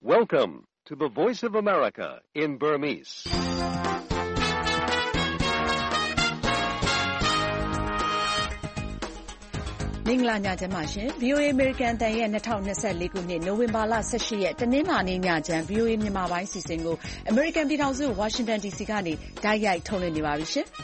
Welcome to the Voice of America in Burmese. ။မင်္ဂလာညချမ်းပါရှင်။ VOA American အသံရဲ့2024ခုနှစ်နိုဝင်ဘာလ18ရက်တနင်္လာနေ့ညချမ်း VOA မြန်မာပိုင်းစီစဉ်ကို American ပြည်ထောင်စု Washington DC ကနေတိုက်ရိုက်ထုတ်လွှင့်နေပါပြီရှင်။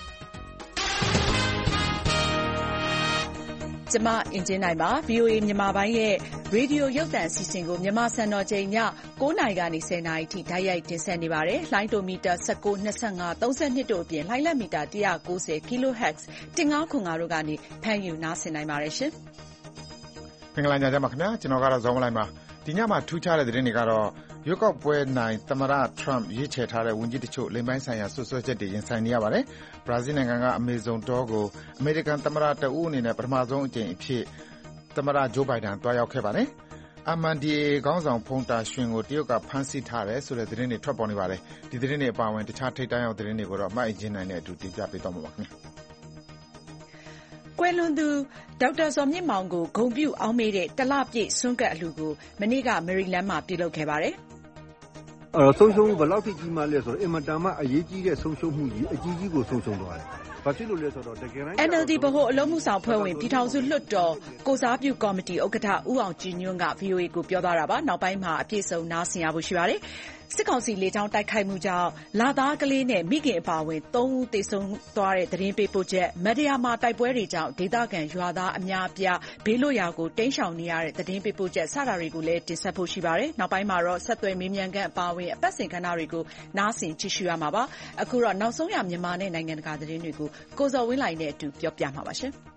ကျွန်မအင်ဂျင်နိုင်ပါ VOA မြန်မာပိုင်းရဲ့ရေဒီယိုရုပ်သံအစီအစဉ်ကိုမြန်မာစံတော်ချိန်ည9:00နာရီကနေ10:00နာရီထိတိုက်ရိုက်တင်ဆက်နေပါတယ်။လိုင်းတိုမီတာ19, 25, 32တို့အပြင်လိုင်းလက်မီတာ190 kHz 1505တို့ကနေဖမ်းယူနားဆင်နိုင်ပါတယ်ရှင်။မင်္ဂလာညချမ်းပါခင်ဗျာ။ကျွန်တော်ကတော့ဇော်မလိုက်ပါ။ဒီညမှာထူးခြားတဲ့သတင်းတွေကတော့ရွေးကောက်ပွဲနိုင်သမ္မတ Trump ရွေးချယ်ထားတဲ့ဝန်ကြီးတချို့လိမ်ပိုင်းဆိုင်ရာဆွဆွဲချက်တွေရင်ဆိုင်နေရပါတယ်။ဘရာဇီးနိုင်ငံကအမေဇုန်တောကိုအမေရိကန်သမ္မတတဦးအနေနဲ့ပထမဆုံးအကြိမ်အဖြစ်သမ္မတဂျိုးဘိုင်ဒန်တွားရောက်ခဲ့ပါတယ်။ MNDAA ခေါင်းဆောင်ဖုန်တာရွှင်ကိုတရုတ်ကဖမ်းဆီးထားတယ်ဆိုတဲ့သတင်းတွေထွက်ပေါ်နေပါတယ်။ဒီသတင်းတွေအပါအဝင်တခြားထိပ်တန်းရောက်သတင်းတွေကိုတော့မအင်ဂျင်နိုင်နဲ့အတူတင်ပြပေးသွားမှာပါခင်ဗျာ။ကွယ်လွန်သူဒေါက်တာဇော်မြင့်မောင်ကိုဂုဏ်ပြုအောက်မေ့တဲ့တလပြည့်ဆွမ်းကပ်အလှူကိုမနေ့ကမေရီလန်းမှာပြုလုပ်ခဲ့ပါတယ်။ဆုံးရှုံးမှုဘယ်လောက်ထိကြီးမားလဲဆိုတော့အင်မတန်မှအရေးကြီးတဲ့ဆုံးရှုံးမှုကြီးအကြီးကြီးကိုဆုံးရှုံးသွားတယ်။ဘာဖြစ်လို့လဲဆိုတော့တကယ်တမ်း NLD ဗဟိုအလုပ်မှုဆောင်ဖွဲ့ဝင်ပြည်ထောင်စုလွှတ်တော်ကိုစားပြုကော်မတီဥက္ကဋ္ဌဦးအောင်ကြည်ညွန့်က VOA ကိုပြောသွားတာပါ။နောက်ပိုင်းမှာအပြည့်စုံနားဆင်ရဖို့ရှိပါတယ်။စစ်ကောင်စီလေကြောင်းတိုက်ခိုက်မှုကြောင့်လသားကလေးနဲ့မိခင်အပါအဝင်3ဦးသေဆုံးသွားတဲ့သတင်းပေးပို့ချက်မတရားမှာတိုက်ပွဲတွေကြောင့်ဒေသခံရွာသားအများအပြားဘေးလွတ်ရာကိုတိမ်းရှောင်နေရတဲ့သတင်းပေးပို့ချက်စတာတွေကိုလည်းတင်ဆက်ဖို့ရှိပါတယ်။နောက်ပိုင်းမှာတော့ဆက်သွယ်မေးမြန်းခန်းအပါအဝင်အပတ်စဉ်ကဏ္ဍတွေကိုနားဆင်ကြည့်ရှုရမှာပါ။အခုတော့နောက်ဆုံးရမြန်မာနဲ့နိုင်ငံတကာသတင်းတွေကိုကိုဇော်ဝင်းလှိုင်နဲ့အတူပြောပြမှာပါရှင်။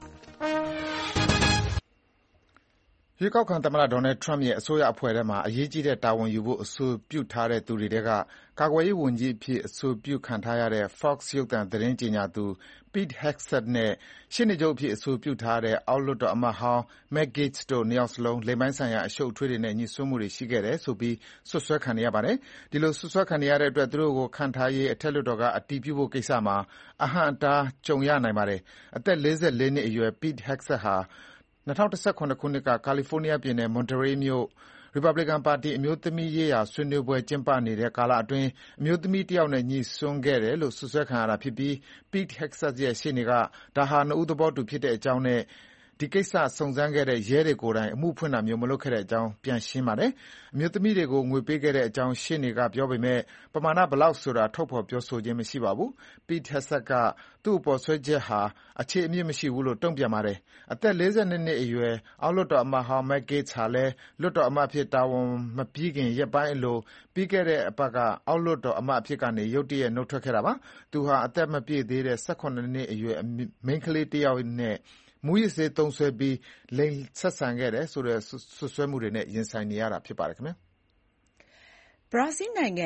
ရွေးကောက်ခံသမ္မတဒေါ်နယ်ထရမ့်ရဲ့အစိုးရအဖွဲ့ထဲမှာအရေးကြီးတဲ့တာဝန်ယူဖို့အဆိုပြုထားတဲ့သူတွေထဲကကာကွယ်ရေးဝန်ကြီးအဖြစ်အဆိုပြုခံထားရတဲ့ Fox ရုပ်သံသတင်းကြေညာသူ Pete Hegseth နဲ့ရှေ့နေချုပ်အဖြစ်အဆိုပြုထားတဲ့အောက်လွှတ်တော်အမတ်ဟောင်း Matt Gaetz တို့နှစ်ယောက်စလုံးလိင်ပိုင်းဆိုင်ရာအရှုပ်အထွေးတွေနဲ့ငြိစွန်းမှုတွေရှိခဲ့တယ်ဆိုပြီးစွပ်စွဲခံနေရပါတယ်။ဒီလိုစွပ်စွဲခံနေရတဲ့အတွက်သူတို့ကိုခန့်ထားရေးအထက်လွှတ်တော်ကအတည်ပြုဖို့ကိစ္စမှာအဟန့်အတားကြုံရနိုင်ပါတယ်။အသက်44နှစ်အရွယ် Pete Hegseth ဟာ2017ခုနှစ်ကကာလီဖိုးနီးယားပြည်နယ် Monterey မြို့ရီပတ်ဘလီကန်ပါတီအမျိုးသမီးရေးရာဆွေးနွေးပွဲကျင်းပနေတဲ့ကာလအတွင်းအမျိုးသမီးတယောက်နဲ့ငြိစွန်းခဲ့တယ်လို့စွပ်စွဲခံရတာဖြစ်ပြီး Pete Hegseth ရဲ့ရှေ့နေကဒါဟာနှစ်ဦးသဘောတူဖြစ်တဲ့အကြောင်းနဲ့ဒီကိစ္စစုံစမ်းခဲ့တဲ့ရဲတွေကိုယ်တိုင်အမှုဖွင့်တာမျိုးမလုပ်ခဲ့တဲ့အကြောင်းပြန်ရှင်းပါတယ်။အမျိုးသမီးတွေကိုငွေပေးခဲ့တဲ့အကြောင်းရှေ့နေကပြောပေမဲ့ပမာဏဘယ်လောက်ဆိုတာထုတ်ဖော်ပြောဆိုခြင်းမရှိပါဘူး။ Pete Hegseth ကသူ့အပေါ်စွဲချက်ဟာအခြေအမြစ်မရှိဘူးလို့တုံ့ပြန်ပါတယ်။အသက်42နှစ်အရွယ်အောက်လွှတ်တော်အမတ်ဟောင်း Matt Gaetz ဟာလည်းလွှတ်တော်အမတ်အဖြစ်တာဝန်မပြီးခင်ရက်ပိုင်းအလိုပြီးခဲ့တဲ့အပတ်ကအောက်လွှတ်တော်အမတ်အဖြစ်ကနေရုတ်တရက်နုတ်ထွက်ခဲ့တာပါ။သူဟာအသက်မပြည့်သေးတဲ့18နှစ်အရွယ်မိန်းကလေးတယောက်နဲ့မူးယစ်ဆေးသုံးစွဲပြီးလိင်ဆက်ဆံခဲ့တယ်ဆိုတဲ့စွပ်စွဲမှုတွေနဲ့ရင်ဆိုင်နေရတာဖြစ်ပါတယ်ခင်ဗျာ။ဘရာဇီးနိုင်ငံ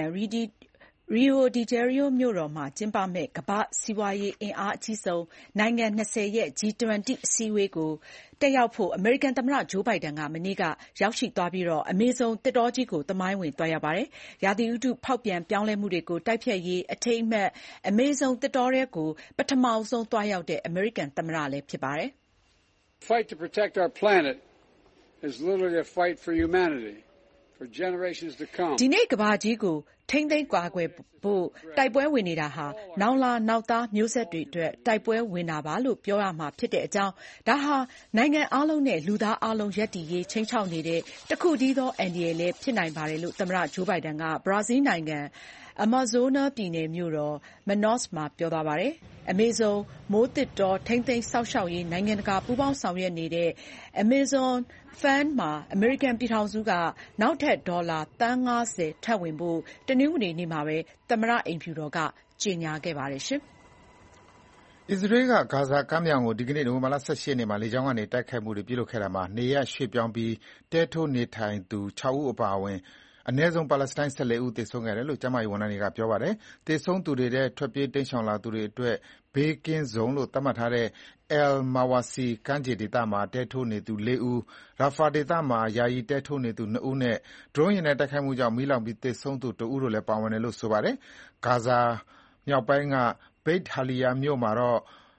Rio de Janeiro မြို့တော်မှာကျင်းပမယ့်ကမ္ဘာ့စီးပွားရေးအင်အားအကြီးဆုံးနိုင်ငံ20ရဲ့ G20 အစည်းအဝေးကိုတက်ရောက်ဖို့အမေရိကန်သမ္မတဂျိုးဘိုင်ဒန်ကမနေ့ကရောက်ရှိသွားပြီးအမေဇုန်သစ်တောကြီးကိုသမိုင်းဝင်သွားရောက်ပါတယ်။ရာသီဥတုဖောက်ပြန်ပြောင်းလဲမှုတွေကိုတိုက်ဖျက်ရေးအထိမ်းအမှတ်အမေဇုန်သစ်တောထဲကိုပထမဆုံးသွားရောက်တဲ့အမေရိကန်သမ္မတလည်းဖြစ်ပါတယ်။ The fight to protect our planet is literally a fight for humanity. For generations to come. ဒီနေ့ကမ္ဘာကြီးကိုထိန်းသိမ်းကာကွယ်ဖို့တိုက်ပွဲဝင်နေတာဟာနောင်လာနောက်သားမျိုးဆက်တွေအတွက်တိုက်ပွဲဝင်တာပါလို့ပြောရမှာဖြစ်တဲ့အကြောင်းဒါဟာနိုင်ငံအားလုံးနဲ့လူသားအားလုံးရပ်တည်ရေးချိန်ချောက်နေတဲ့တခုတည်းသောအန္တရာယ်လည်းဖြစ်နိုင်ပါတယ်လို့သမ္မတဂျိုးဘိုင်ဒန်ကဘရာဇီးနိုင်ငံAmazonas ပြည်နယ်မြို့တော် Manaus မှာပြောသွားပါတယ်။ Amazon မိုးသစ်တောထိန်းသိမ်းစောင့်ရှောက်ရေးနိုင်ငံတကာပူးပေါင်းဆောင်ရွက်နေတဲ့ Amazon Fund မှာအမေရိကန်ပြည်ထောင်စုကနောက်ထပ်ဒေါ်လာသန်း50ထပ်ဝင်ဖို့တနင်္ဂနွေနေ့မှာပဲသမ္မတအိမ်ဖြူတော်ကကြေညာခဲ့ပါတယ်။အစ္စရေးကဂါဇာကမ်းမြောင်ကိုဒီကနေ့နိုဝင်ဘာလ18ရက်နေ့မှာလေကြောင်းကနေတိုက်ခိုက်မှုတွေပြုလုပ်ခဲ့တာမှာနေရပ်ရွှေ့ပြောင်းပြီးတဲထိုးနေထိုင်သူ6ဦးအပါအဝင်အနည်းဆုံးပါလက်စတိုင်း14ဦးသေဆုံးခဲ့တယ်လို့ကျန်းမာရေးဝန်ထမ်းတွေကပြောပါတယ်။သေဆုံးသူတွေထဲထွက်ပြေးတိမ်းရှောင်လာသူတွေအတွက်ဘေးကင်းဇုံလို့သတ်မှတ်ထားတဲ့ Al-Mawasi ကမ်းခြေဒေသမှာတဲထိုးနေသူ4ဦး၊ Rafah ဒေသမှာယာယီတဲထိုးနေသူ2ဦးနဲ့ဒရုန်းယာဉ်နဲ့တိုက်ခိုက်မှုကြောင့်မီးလောင်ပြီးသေဆုံးသူ1ဦးတို့လည်းပါဝင်တယ်လို့ဆိုပါတယ်။ဂါဇာမြောက်ပိုင်းကBeit Haliya မြို့မှာတော့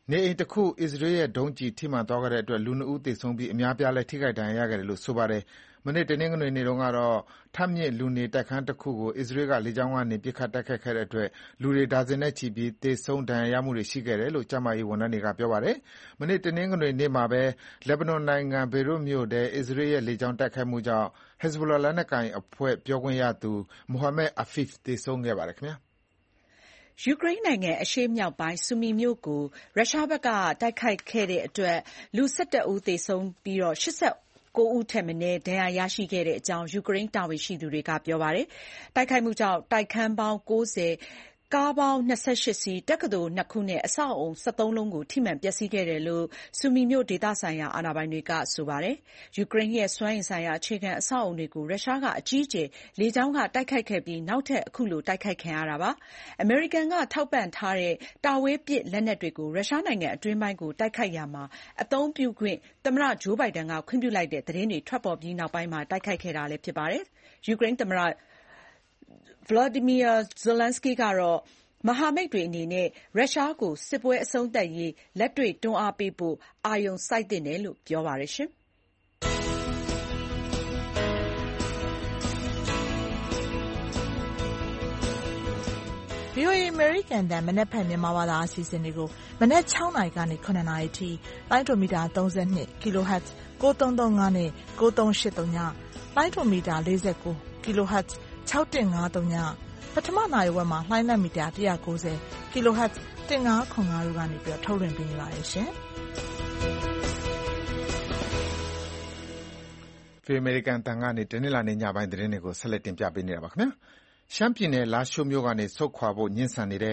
နေအိမ်တစ်ခုအစ္စရေးရဲ့ဒုံးကျည်ထိမှန်သွားခဲ့တဲ့အတွက်လူ 2 ဦးသေဆုံးပြီးအများအပြားလည်းထိခိုက်ဒဏ်ရာရခဲ့တယ်လို့ဆိုပါတယ်။မနေ့တနင်္ဂနွေနေ့တုန်းကတော့ထပ်မြင့်လူနေတိုက်ခန်းတစ်ခုကိုအစ္စရေးကလေကြောင်းကနေပစ်ခတ်တိုက်ခိုက်ခဲ့တဲ့အတွက်လူတွေဒါဇင်နဲ့ချီပြီးသေဆုံးဒဏ်ရာရမှုတွေရှိခဲ့တယ်လို့ကျန်းမာရေးဝန်ထမ်းတွေကပြောပါတယ်။မနေ့တနင်္ဂနွေနေ့မှာပဲလက်ဘနွန်နိုင်ငံဘေရွတ်မြို့ထဲအစ္စရေးရဲ့လေကြောင်းတိုက်ခိုက်မှုကြောင့် Hezbollah လက်နက်ကိုင်အဖွဲ့ပြောခွင့်ရသူ Mohammad Afif သေဆုံးခဲ့ပါတယ်ခင်ဗျာ။ယူကရိန်းနိုင်ငံအရှေ့မြောက်ပိုင်းဆူမီမြို့ကိုရုရှားဘက်ကတိုက်ခိုက်ခဲ့တဲ့အတွက်လူ 11 ဦးသေဆုံးပြီး 89 ဦးထက်မနည်းဒဏ်ရာရရှိခဲ့တဲ့အကြောင်းယူကရိန်းတာဝန်ရှိသူတွေကပြောပါတယ်။တိုက်ခိုက်မှုကြောင့်တိုက်ခန်းပေါင်း 90၊ ကားပေါင်း 28 စီး၊ တက္ကသိုလ် 2 ခုနဲ့အဆောက်အအုံ 13 လုံးကိုထိမှန်ပျက်စီးခဲ့တယ်လို့ဆူမီမြို့ဒေသဆိုင်ရာအာဏာပိုင်တွေကဆိုပါတယ်။ယူကရိန်းရဲ့စွမ်းအင်ဆိုင်ရာအခြေခံအဆောက်အအုံတွေကိုရုရှားကအကြီးအကျယ်လေကြောင်းကတိုက်ခိုက်ခဲ့ပြီးနောက်ထပ်အခုလိုတိုက်ခိုက်ခံရတာပါ။အမေရိကန်ကထောက်ပံ့ထားတဲ့တာဝေးပစ်လက်နက်တွေကိုရုရှားနိုင်ငံအတွင်းပိုင်းကိုတိုက်ခိုက်ရာမှာအသုံးပြုခွင့်သမ္မတဂျိုးဘိုင်ဒန်ကခွင့်ပြုလိုက်တဲ့သတင်းတွေထွက်ပေါ်ပြီးနောက်ပိုင်းမှာတိုက်ခိုက်ခဲ့တာလည်းဖြစ်ပါတယ်။ယူကရိန်းသမ္မတVolodymyr Zelensky ကတော့မဟာမိတ်တွေအနေနဲ့ရုရှားကိုစစ်ပွဲအဆုံးသတ်ရေးလက်တွေ့တွန်းအားပေးဖို့အာရုံစိုက်သင့်တယ်လို့ပြောပါတယ်။ VOA အမေရိကန်တန်မနက်ဖြန်မြန်မာဘာသာအစီအစဉ်တွေကိုမနက် 6 နာရီကနေ 9 နာရီထိလိုင်းဒိုမီတာ 32 kHz 9335နဲ့ 9383ညလိုင်းဒိုမီတာ 49 kHz 6153ညပထမနာရီဝက်မှာလှိုင်းလက်မီတာ 190 kHz 1505တို့ကနေပြီးထုတ်လွှင့်ပေးနေပါတယ်ရှင်။ VOA အမေရိကန်တန်ကနေတနင်္လာနေ့ညပိုင်းသတင်းတွေကိုဆက်လက်တင်ပြပေးနေတာပါခင်ဗျာ။ရှမ်းပြည်နယ်လားရှိုးမြို့ကနေဆုတ်ခွာဖို့ငြင်းဆန်နေတဲ့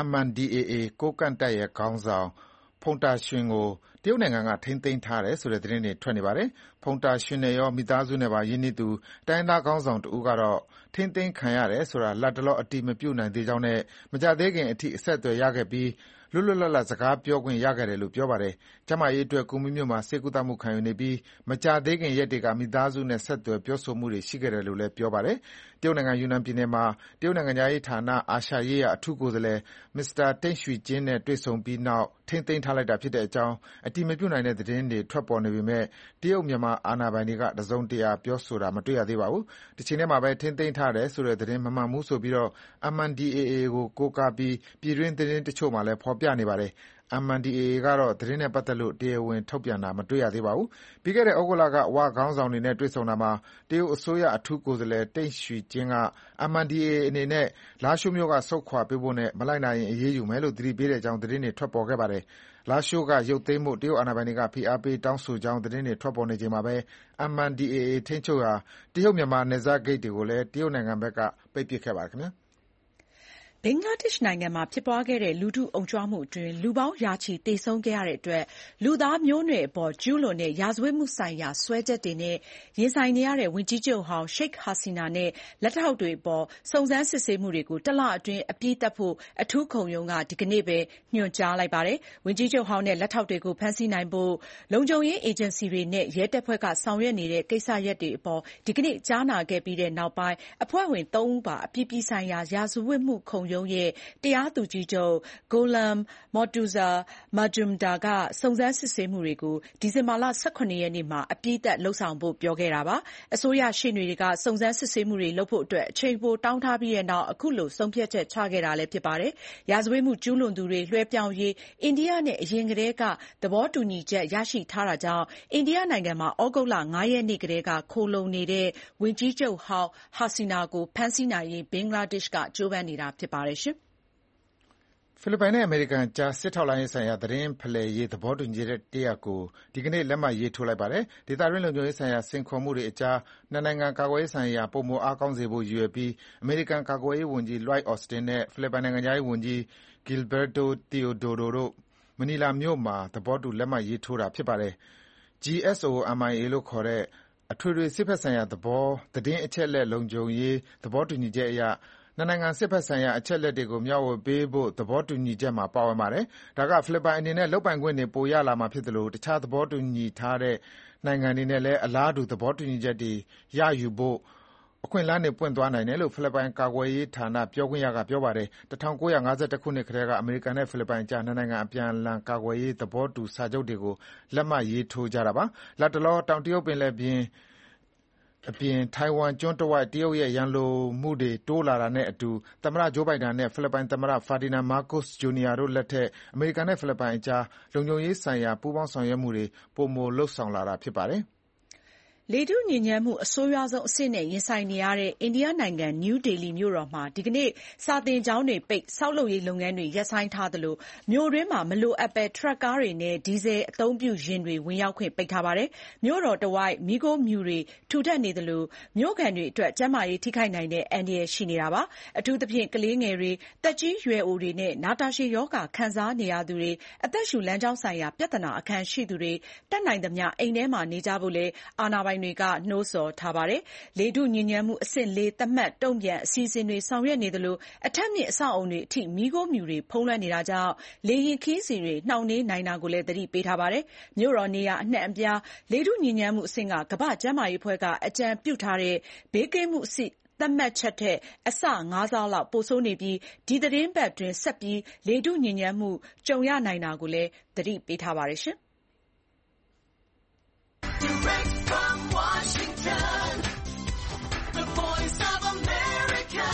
MNDAA ကိုးကန့်တပ်ရဲ့ခေါင်းဆောင်ဖုန်တာရွှင်ကိုတရုတ်နိုင်ငံကထိန်းသိမ်းထားတယ်ဆိုတဲ့သတင်းတွေထွက်နေပါတယ်။ဖုန်တာရွှင်နဲ့ရောမိသားစုနဲ့ပါရင်းနှီးသူတိုင်းရင်းသားခေါင်းဆောင်တဦးကတော့ထိန်းသိမ်းခံရတယ်ဆိုတာလတ်တလောအတည်မပြုနိုင်သေးကြောင်းနဲ့မကြာသေးခင်အထိအဆက်အသွယ်ရခဲ့ပြီးလွတ်လွတ်လပ်လပ်စကားပြောခွင့်ရခဲ့တယ်လို့ပြောပါတယ်။ကျန်းမာရေးအတွက်ကူမင်းမြို့မှာဆေးကုသမှုခံယူနေပြီးမကြာသေးခင်ရက်တွေကမိသားစုနဲ့ဆက်သွယ်ပြောဆိုမှုတွေရှိခဲ့တယ်လို့လည်းပြောပါတယ်။တရုတ်နိုင်ငံယူနန်ပြည်နယ်မှာတရုတ်နိုင်ငံသားရေးဌာနအာရှရေးရာအထူးကိုယ်စားလှယ်မစ္စတာတိန့်ရွှေကျင်းနဲ့တွေ့ဆုံပြီးနောက်ထိန်းသိမ်းထားလိုက်တာဖြစ်တဲ့အကြောင်းအတည်မပြုနိုင်တဲ့သတင်းတွေထွက်ပေါ်နေပေမဲ့တရုတ်မြန်မာအာဏာပိုင်တွေကတစုံတရာပြောဆိုတာမတွေ့ရသေးပါဘူး။တချိန်တည်းမှာပဲထိန်းသိမ်းထားတယ်ဆိုတဲ့သတင်းမမှန်ဘူးဆိုပြီး MNDAA ကိုကိုးကားပြီးပြည်တွင်းသတင်းတချို့မှာလည်းဖော်ပြနေပါတယ်။ MNDAA ကတော့သတင်းနဲ့ပတ်သက်လို့တရားဝင်ထုတ်ပြန်တာမတွေ့ရသေးပါဘူး။ပြီးခဲ့တဲ့ဩဂုတ်လကဝခေါင်းဆောင်တွေနဲ့တွေ့ဆုံတာမှာတရုတ်အစိုးရအထူးကိုယ်စားလှယ်တိန့်ရွှေကျင်းက MNDAA အနေနဲ့လားရှိုးမြို့ကဆုတ်ခွာပေးဖို့နဲ့မလိုက်နာရင်အရေးယူမယ်လို့သတိပေးတဲ့အကြောင်းသတင်းတွေထွက်ပေါ်ခဲ့ပါတယ်။လားရှိုးကရုပ်သိမ်းဖို့တရုတ်အာဏာပိုင်တွေကဖိအားပေးတောင်းဆိုကြောင်းသတင်းတွေထွက်ပေါ်နေချိန်မှာပဲ MNDAA ထိန်းချုပ်ရာတရုတ်မြန်မာနယ်စပ်ဂိတ်တွေကိုလည်းတရုတ်နိုင်ငံဘက်ကပိတ်ပစ်ခဲ့ပါတယ်ခင်ဗျာ။ဘင်္ဂလားဒေ့ရှ်နိုင်ငံမှာဖြစ်ပွားခဲ့တဲ့လူထုအုံကြွမှုအတွင်းလူပေါင်းရာချီသေဆုံးခဲ့ရတဲ့အတွက်လူသားမျိုးနွယ်အပေါ်ကျူးလွန်တဲ့ရာဇဝတ်မှုဆိုင်ရာစွဲချက်တွေနဲ့ရင်ဆိုင်နေရတဲ့ဝန်ကြီးချုပ်ဟောင်းရှိတ်ဟာစီနာနဲ့လက်ထောက်တွေအပေါ်စုံစမ်းစစ်ဆေးမှုတွေကိုတလအတွင်းအပြီးသတ်ဖို့အထူးခုံရုံးကဒီကနေ့ပဲညွှန်ကြားလိုက်ပါတယ်။ဝန်ကြီးချုပ်ဟောင်းနဲ့လက်ထောက်တွေကိုဖမ်းဆီးနိုင်ဖို့လုံခြုံရေးအေဂျင်စီတွေနဲ့ရဲတပ်ဖွဲ့ကဆောင်ရွက်နေတဲ့ကိစ္စရပ်တွေအပေါ်ဒီကနေ့ကြားနာခဲ့ပြီးတဲ့နောက်ပိုင်းအဖွဲ့ဝင် 3 ဦးပါအပြည်ပြည်ဆိုင်ရာရာဇဝတ်မှုခုံရုံးရဲ့တရားသူကြီးချုပ် Gholam Mortuza Majumdar ကစုံစမ်းစစ်ဆေးမှုတွေကိုဒီဇင်ဘာလ 17 ရက်နေ့မှာအပြီးသတ်လုပ်ဆောင်ဖို့ပြောခဲ့တာပါ။အစိုးရရှေ့နေတွေကစုံစမ်းစစ်ဆေးမှုတွေလုပ်ဖို့အတွက်အချိန်ပိုတောင်းထားပြီးတဲ့နောက်အခုလိုဆုံးဖြတ်ချက်ချခဲ့တာလည်းဖြစ်ပါတယ်။ရာဇဝတ်မှုကျူးလွန်သူတွေလွှဲပြောင်းရေးအိန္ဒိယနဲ့အရင်ကတည်းကသဘောတူညီချက်ရရှိထားတာကြောင့်အိန္ဒိယနိုင်ငံမှာဩဂုတ်လ 5 ရက်နေ့ကတည်းကခိုလှုံနေတဲ့ဝန်ကြီးချုပ်ဟောင်းဟာစီနာကိုဖမ်းဆီးနိုင်ရေးဘင်္ဂလားဒေ့ရှ်ကကြိုးပမ်းနေတာဖြစ်ပါတယ်။ဖိလစ်ပိုင်နဲ့အမေရိကန်ကြားစစ်ထောက်လှမ်းရေးဆိုင်ရာသတင်းဖလှယ်ရေးသဘောတူညီချက်တရပ်ကိုဒီကနေ့လက်မှတ်ရေးထိုးလိုက်ပါတယ်။ဒေသတွင်းလုံခြုံရေးဆိုင်ရာစိန်ခေါ်မှုတွေအကြားနှစ်နိုင်ငံကာကွယ်ရေးဆိုင်ရာပိုမိုအားကောင်းစေဖို့ရည်ရွယ်ပြီးအမေရိကန်ကာကွယ်ရေးဝန်ကြီး Lloyd Austin နဲ့ဖိလစ်ပိုင်နိုင်ငံခြားရေးဝန်ကြီး Gilberto Teodoro တို့မနီလာမြို့မှာသဘောတူလက်မှတ်ရေးထိုးတာဖြစ်ပါတယ်။ GSOMIA လို့ခေါ်တဲ့အထွေထွေစစ်ဘက်ဆိုင်ရာသတင်းအချက်အလက်လုံခြုံရေးသဘောတူညီချက်အရနှစ်နိုင်ငံစစ်ဘက်ဆိုင်ရာအချက်အလက်တွေကိုမျှဝေပေးဖို့သဘောတူညီချက်မှာပါဝင်ပါတယ်။ဒါကဖိလစ်ပိုင်အနေနဲ့လုပ်ပိုင်ခွင့်တွေပိုရလာမှာဖြစ်သလိုတခြားသဘောတူညီထားတဲ့နိုင်ငံတွေနဲ့လည်းအလားတူသဘောတူညီချက်တွေရယူဖို့အခွင့်အလမ်းတွေပွင့်သွားနိုင်တယ်လို့ဖိလစ်ပိုင်ကာကွယ်ရေးဌာနပြောခွင့်ရကပြောပါတယ်။ 1951 ခုနှစ်ကတည်းကအမေရိကန်နဲ့ဖိလစ်ပိုင်ကြားနှစ်နိုင်ငံအပြန်အလှန်ကာကွယ်ရေးသဘောတူစာချုပ်တွေကိုလက်မှတ်ရေးထိုးကြတာပါ။ လတ်တလောတောင်တရုတ်ပင်လယ်ပြင်အပြင်ထိုင်ဝမ်ကျွန်းတဝိုက်တရုတ်ရဲ့ရန်လိုမှုတွေတိုးလာတာနဲ့အတူသမ္မတ Joe Biden နဲ့ဖိလစ်ပိုင်သမ္မတ Ferdinand Marcos Jr. တို့လက်ထက်အမေရိကန်နဲ့ဖိလစ်ပိုင်အကြားလုံခြုံရေးဆိုင်ရာပူးပေါင်းဆောင်ရွက်မှုတွေပိုမိုလုပ်ဆောင်လာတာဖြစ်ပါတယ်။လေထုညစ်ညမ်းမှုအဆိုးရွားဆုံးအဆင့်နဲ့ရင်ဆိုင်နေရတဲ့အိန္ဒိယနိုင်ငံနယူးဒေလီမြို့တော်မှာဒီကနေ့စာသင်ကျောင်းတွေပိတ်ဆောက်လုပ်ရေးလုပ်ငန်းတွေရပ်ဆိုင်းထားသလိုမြို့တွင်းမှာမလိုအပ်ဘဲထရပ်ကားတွေနဲ့ဒီဇယ်အသုံးပြုယာဉ်တွေဝင်ရောက်ခွင့်ပိတ်ထားပါတယ်။မြို့တော်တဝိုက်မီးခိုးမြူတွေထူထပ်နေသလိုမြို့ခံတွေအတွက်ကျန်းမာရေးထိခိုက်နိုင်တဲ့အန္တရာယ်ရှိနေတာပါ။အထူးသဖြင့်ကလေးငယ်တွေသက်ကြီးရွယ်အိုတွေနဲ့နာတာရှည်ရောဂါခံစားနေရသူတွေအသက်ရှူလမ်းကြောင်းဆိုင်ရာပြဿနာအခံရှိသူတွေတတ်နိုင်သမျှအိမ်ထဲမှာနေကြဖို့လည်းအာဏာပိုင်တွေကနှိုးဆော်ထားပါတယ်။လေထုညစ်ညမ်းမှုအဆင့် 4 သတ်မှတ်တုံ့ပြန်အစီအစဉ်တွေဆောင်ရွက်နေသလိုအထပ်မြင့်အဆောက်အအုံတွေအထိမီးခိုးမြူတွေဖုံးလွှမ်းနေတာကြောင့်လေယာဉ်ခရီးစဉ်တွေနှောင့်နှေးနိုင်တာကိုလည်းသတိပေးထားပါတယ်။မြို့တော်နေရာအနှံ့အပြားလေထုညစ်ညမ်းမှုအဆင့်ကကမ္ဘာ့ကျန်းမာရေးအဖွဲ့ကအကြံပြုထားတဲ့ဘေးကင်းမှုအဆင့်သတ်မှတ်ချက်ထက်အဆ 5 ဆလောက်ပိုဆိုးနေပြီးဒီသီတင်းပတ်အတွင်းဆက်ပြီးလေထုညစ်ညမ်းမှုကြုံရနိုင်တာကိုလည်းသတိပေးထားပါတယ်။ Direct from Washington, the voice of America,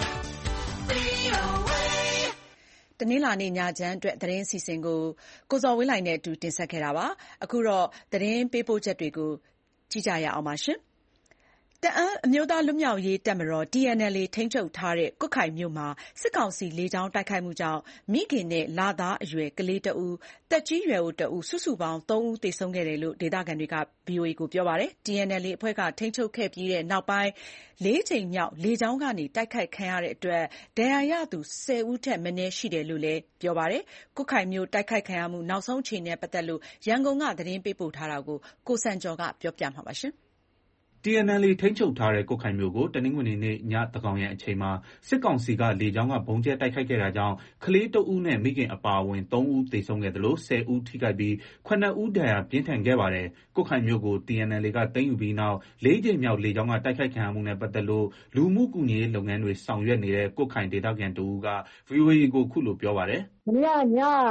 VOA. တနင်္လာနေ့ညချမ်းအတွက်သတင်းအစီအစဉ်ကိုကိုဇော်ဝင်းလှိုင်နဲ့အတူတင်ဆက်ခဲ့တာပါ။အခုတော့သတင်းပေးပို့ချက်တွေကိုကြည့်ကြရအောင်ပါ။တအာင်းအမျိုးသားလွတ်မြောက်ရေးတပ်မတော် TNLA ထိန်းချုပ်ထားတဲ့ကွတ်ခိုင်မြို့မှာစစ်ကောင်စီလေကြောင်းတိုက်ခိုက်မှုကြောင့်မိခင်နဲ့လသားအရွယ်ကလေးတဦးသက်ကြီးရွယ်အိုတဦးစုစုပေါင်း3ဦးသေဆုံးခဲ့တယ်လို့ဒေသခံတွေက VOA ကိုပြောပါတယ်။ TNLA အဖွဲ့ကထိန်းချုပ်ခဲ့ပြီးတဲ့နောက်ပိုင်း4 ကြိမ်မြောက်လေကြောင်းကနေတိုက်ခိုက်ခံရတဲ့အတွက်ဒဏ်ရာရသူ10ဦးထက်မနည်းရှိတယ်လို့လည်းပြောပါတယ်။ကွတ်ခိုင်မြို့တိုက်ခိုက်ခံရမှုနောက်ဆုံးအခြေအနေနဲ့ပတ်သက်လို့ရန်ကုန်ကသတင်းပေးပို့ထားတာကိုကိုစံကျော်ကပြောပြမှာပါ။ TNLA ထိန်းချုပ်ထားတဲ့ကွတ်ခိုင်မြို့ကိုတနင်္ဂနွေနေ့ညသန်းခေါင်ယံအချိန်မှာစစ်ကောင်စီကလေကြောင်းကဗုံးကြဲတိုက်ခိုက်ခဲ့တာကြောင့်ကလေးတဦးနဲ့မိခင်အပါအဝင်3ဦးသေဆုံးခဲ့သလို10ဦးထိခိုက်ပြီး9ဦးဒဏ်ရာပြင်းထန်ခဲ့ပါတယ်။ကွတ်ခိုင်မြို့ကို TNLA ကသိမ်းယူပြီးနောက်4 ကြိမ်မြောက်လေကြောင်းကတိုက်ခိုက်ခံရမှုနဲ့ပတ်သက်လို့လူမှုကူညီရေးလုပ်ငန်းတွေဆောင်ရွက်နေတဲ့ကွတ်ခိုင်ဒေသခံတဦးက VOA ကိုခုလိုပြောပါတယ်။မနေ့ကည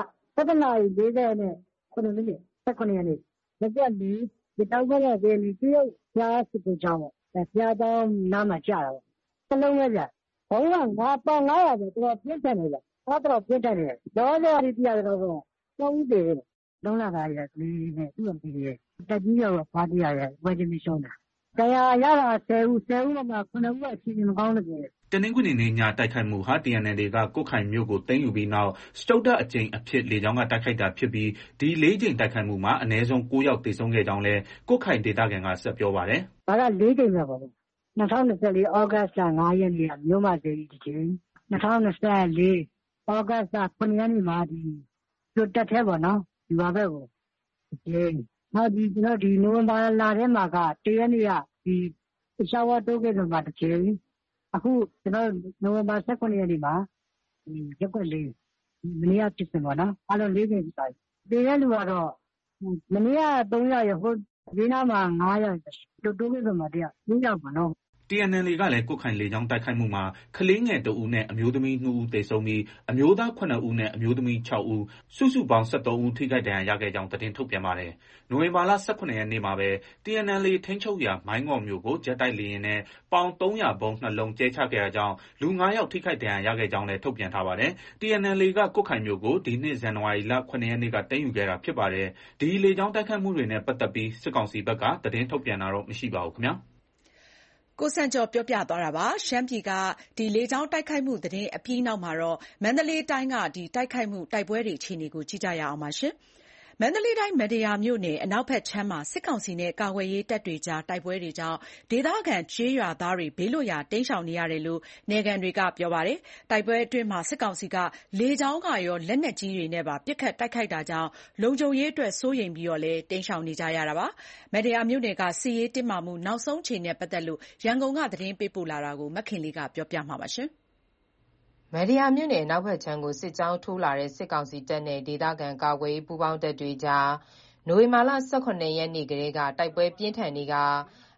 17:49မိနစ်18ရက်နေ့24ဒီတောက်ခွက်ကတရုတ်ဘုရားစစ်ကြောင်းပေါ့ဘုရားကျောင်းနားမှာကျတာပေါ့တစ်လုံးပဲဗျဘုံးကပေါင်900ဆိုတော့ပြင်းထန်တယ်ဗျတော့ပြင်းထန်တယ်လောလောဆယ်ပြရတယ်တော့3ဦးသေးတယ်3လသားရကလေးနဲ့သူ့အမေရဲ့တက်ကြီးရောဖားတရားရဲ့ဝယ်ချင်းပြီးရှုံးတာတရားရတာ10ဦးမှာ9ဦးကအခြေအနေမကောင်းလို့ပြောတယ်တနင်္ဂနွေနေ့ညတိုက်ခိုက်မှုဟာ TNLA ကကွတ်ခိုင်မြို့ကိုသိမ်းယူပြီးနောက်စတုတ္ထအကြိမ်အဖြစ်လေကြောင်းကတိုက်ခိုက်တာဖြစ်ပြီးဒီ4 ကြိမ်တိုက်ခိုက်မှုမှာအနည်းဆုံး9ယောက်သေဆုံးခဲ့ကြောင်းလည်းကွတ်ခိုင်ဒေသခံကဆက်ပြောပါတယ်။ဒါက4 ကြိမ်ပဲပေါ့။2024 ဩဂတ်စ်လ5 ရက်နေ့ကမြို့မစေတီတစ်ကြိမ်2024 ဩဂတ်စ်လ9 ရက်နေ့မှာဒီကျွတ်တက်ထဲပေါ့နော်ဒီဘာဘက်ကိုတစ်ကြိမ်နောက်ဒီကျွန်တော်ဒီနိုဝင်ဘာလထဲမှာက1ရက်နေ့ကဒီရှာဝါတိုးခဲ့တယ်မှာတစ်ကြိမ်အခုကျွန်တော်နိုဝင်ဘာ18ရက်နေ့မှာဒီရက်ွက်လေးမနေ့ကဖြစ်စင်ပေါ့နော်အားလုံး4 ကြိမ်ဖြစ်သွားပြီ။တကယ်လို့ကတော့မနေ့က300ရဟိုဒီနားမှာ900တိုးခဲ့တယ်မှာတည်း9ယောက်ပါနော်။ TNLA ကလည်းကွတ်ခိုင်လေကြောင်းတိုက်ခိုက်မှုမှာကလေးငယ်1ဦးနဲ့အမျိုးသမီး2ဦးသေဆုံးပြီးအမျိုးသား9ဦးနဲ့အမျိုးသမီး6ဦးစုစုပေါင်း13ဦးထိခိုက်ဒဏ်ရာရခဲ့ကြောင်းသတင်းထုတ်ပြန်ပါတယ်။နိုဝင်ဘာလ18ရက်နေ့မှာပဲ TNLA ထိန်းချုပ်ရာမိုင်းငေါ်မြို့ကိုဂျက်တိုက်လေယာဉ်နဲ့ပေါင်300ဗုံး2လုံးကျဲချခဲ့တာကြောင့်လူ9ယောက်ထိခိုက်ဒဏ်ရာရခဲ့ကြောင်းလည်းထုတ်ပြန်ထားပါတယ်။ TNLA ကကွတ်ခိုင်မြို့ကိုဒီနှစ်ဇန်နဝါရီလ9ရက်နေ့ကသိမ်းယူခဲ့တာဖြစ်ပါတယ်။ဒီလေကြောင်းတိုက်ခိုက်မှုတွေနဲ့ပတ်သက်ပြီးစစ်ကောင်စီဘက်ကသတင်းထုတ်ပြန်တာတော့မရှိပါဘူးခင်ဗျာ။ကိုစံကျော်ပြောပြသွားတာပါ။ရှမ်းပြည်ကလေကြောင်းတိုက်ခိုက်မှုသတင်းအပြီးနောက်မှာတော့မန္တလေးတိုင်းကတိုက်ခိုက်မှုတိုက်ပွဲတွေအခြေအနေကိုကြည့်ကြရအောင်ပါ။မန္တလေးတိုင်းမတ္တရာမြို့နယ်အနောက်ဘက်ခြမ်းမှာစစ်ကောင်စီနဲ့ကာကွယ်ရေးတပ်တွေကြားတိုက်ပွဲတွေကြောင့်ဒေသခံကျေးရွာသားတွေဘေးလွတ်ရာတိမ်းရှောင်နေရတယ်လို့နယ်ခံတွေကပြောပါတယ်။တိုက်ပွဲအတွင်းမှာစစ်ကောင်စီကလေကြောင်းကရောလက်နက်ကြီးတွေနဲ့ပါပစ်ခတ်တိုက်ခိုက်တာကြောင့်လုံခြုံရေးအတွက်စိုးရိမ်ပြီးတိမ်းရှောင်နေကြရတာပါ။မတ္တရာမြို့နယ်ကစစ်ရေးတင်းမာမှုနောက်ဆုံးအခြေအနေနဲ့ပတ်သက်လို့ရန်ကုန်ကသတင်းပေးပို့လာတာကိုမခင်လေးကပြောပြမှာပါ။မတ္တရာမြို့နယ်အနောက်ဘက်ခြမ်းကိုစစ်ကြောင်းထိုးလာတဲ့စစ်ကောင်စီတပ်နဲ့ဒေသခံကာကွယ်ရေးပူးပေါင်းတပ်တွေကြားနိုဝင်ဘာလ18ရက်နေ့ကတည်းကတိုက်ပွဲပြင်းထန်နေက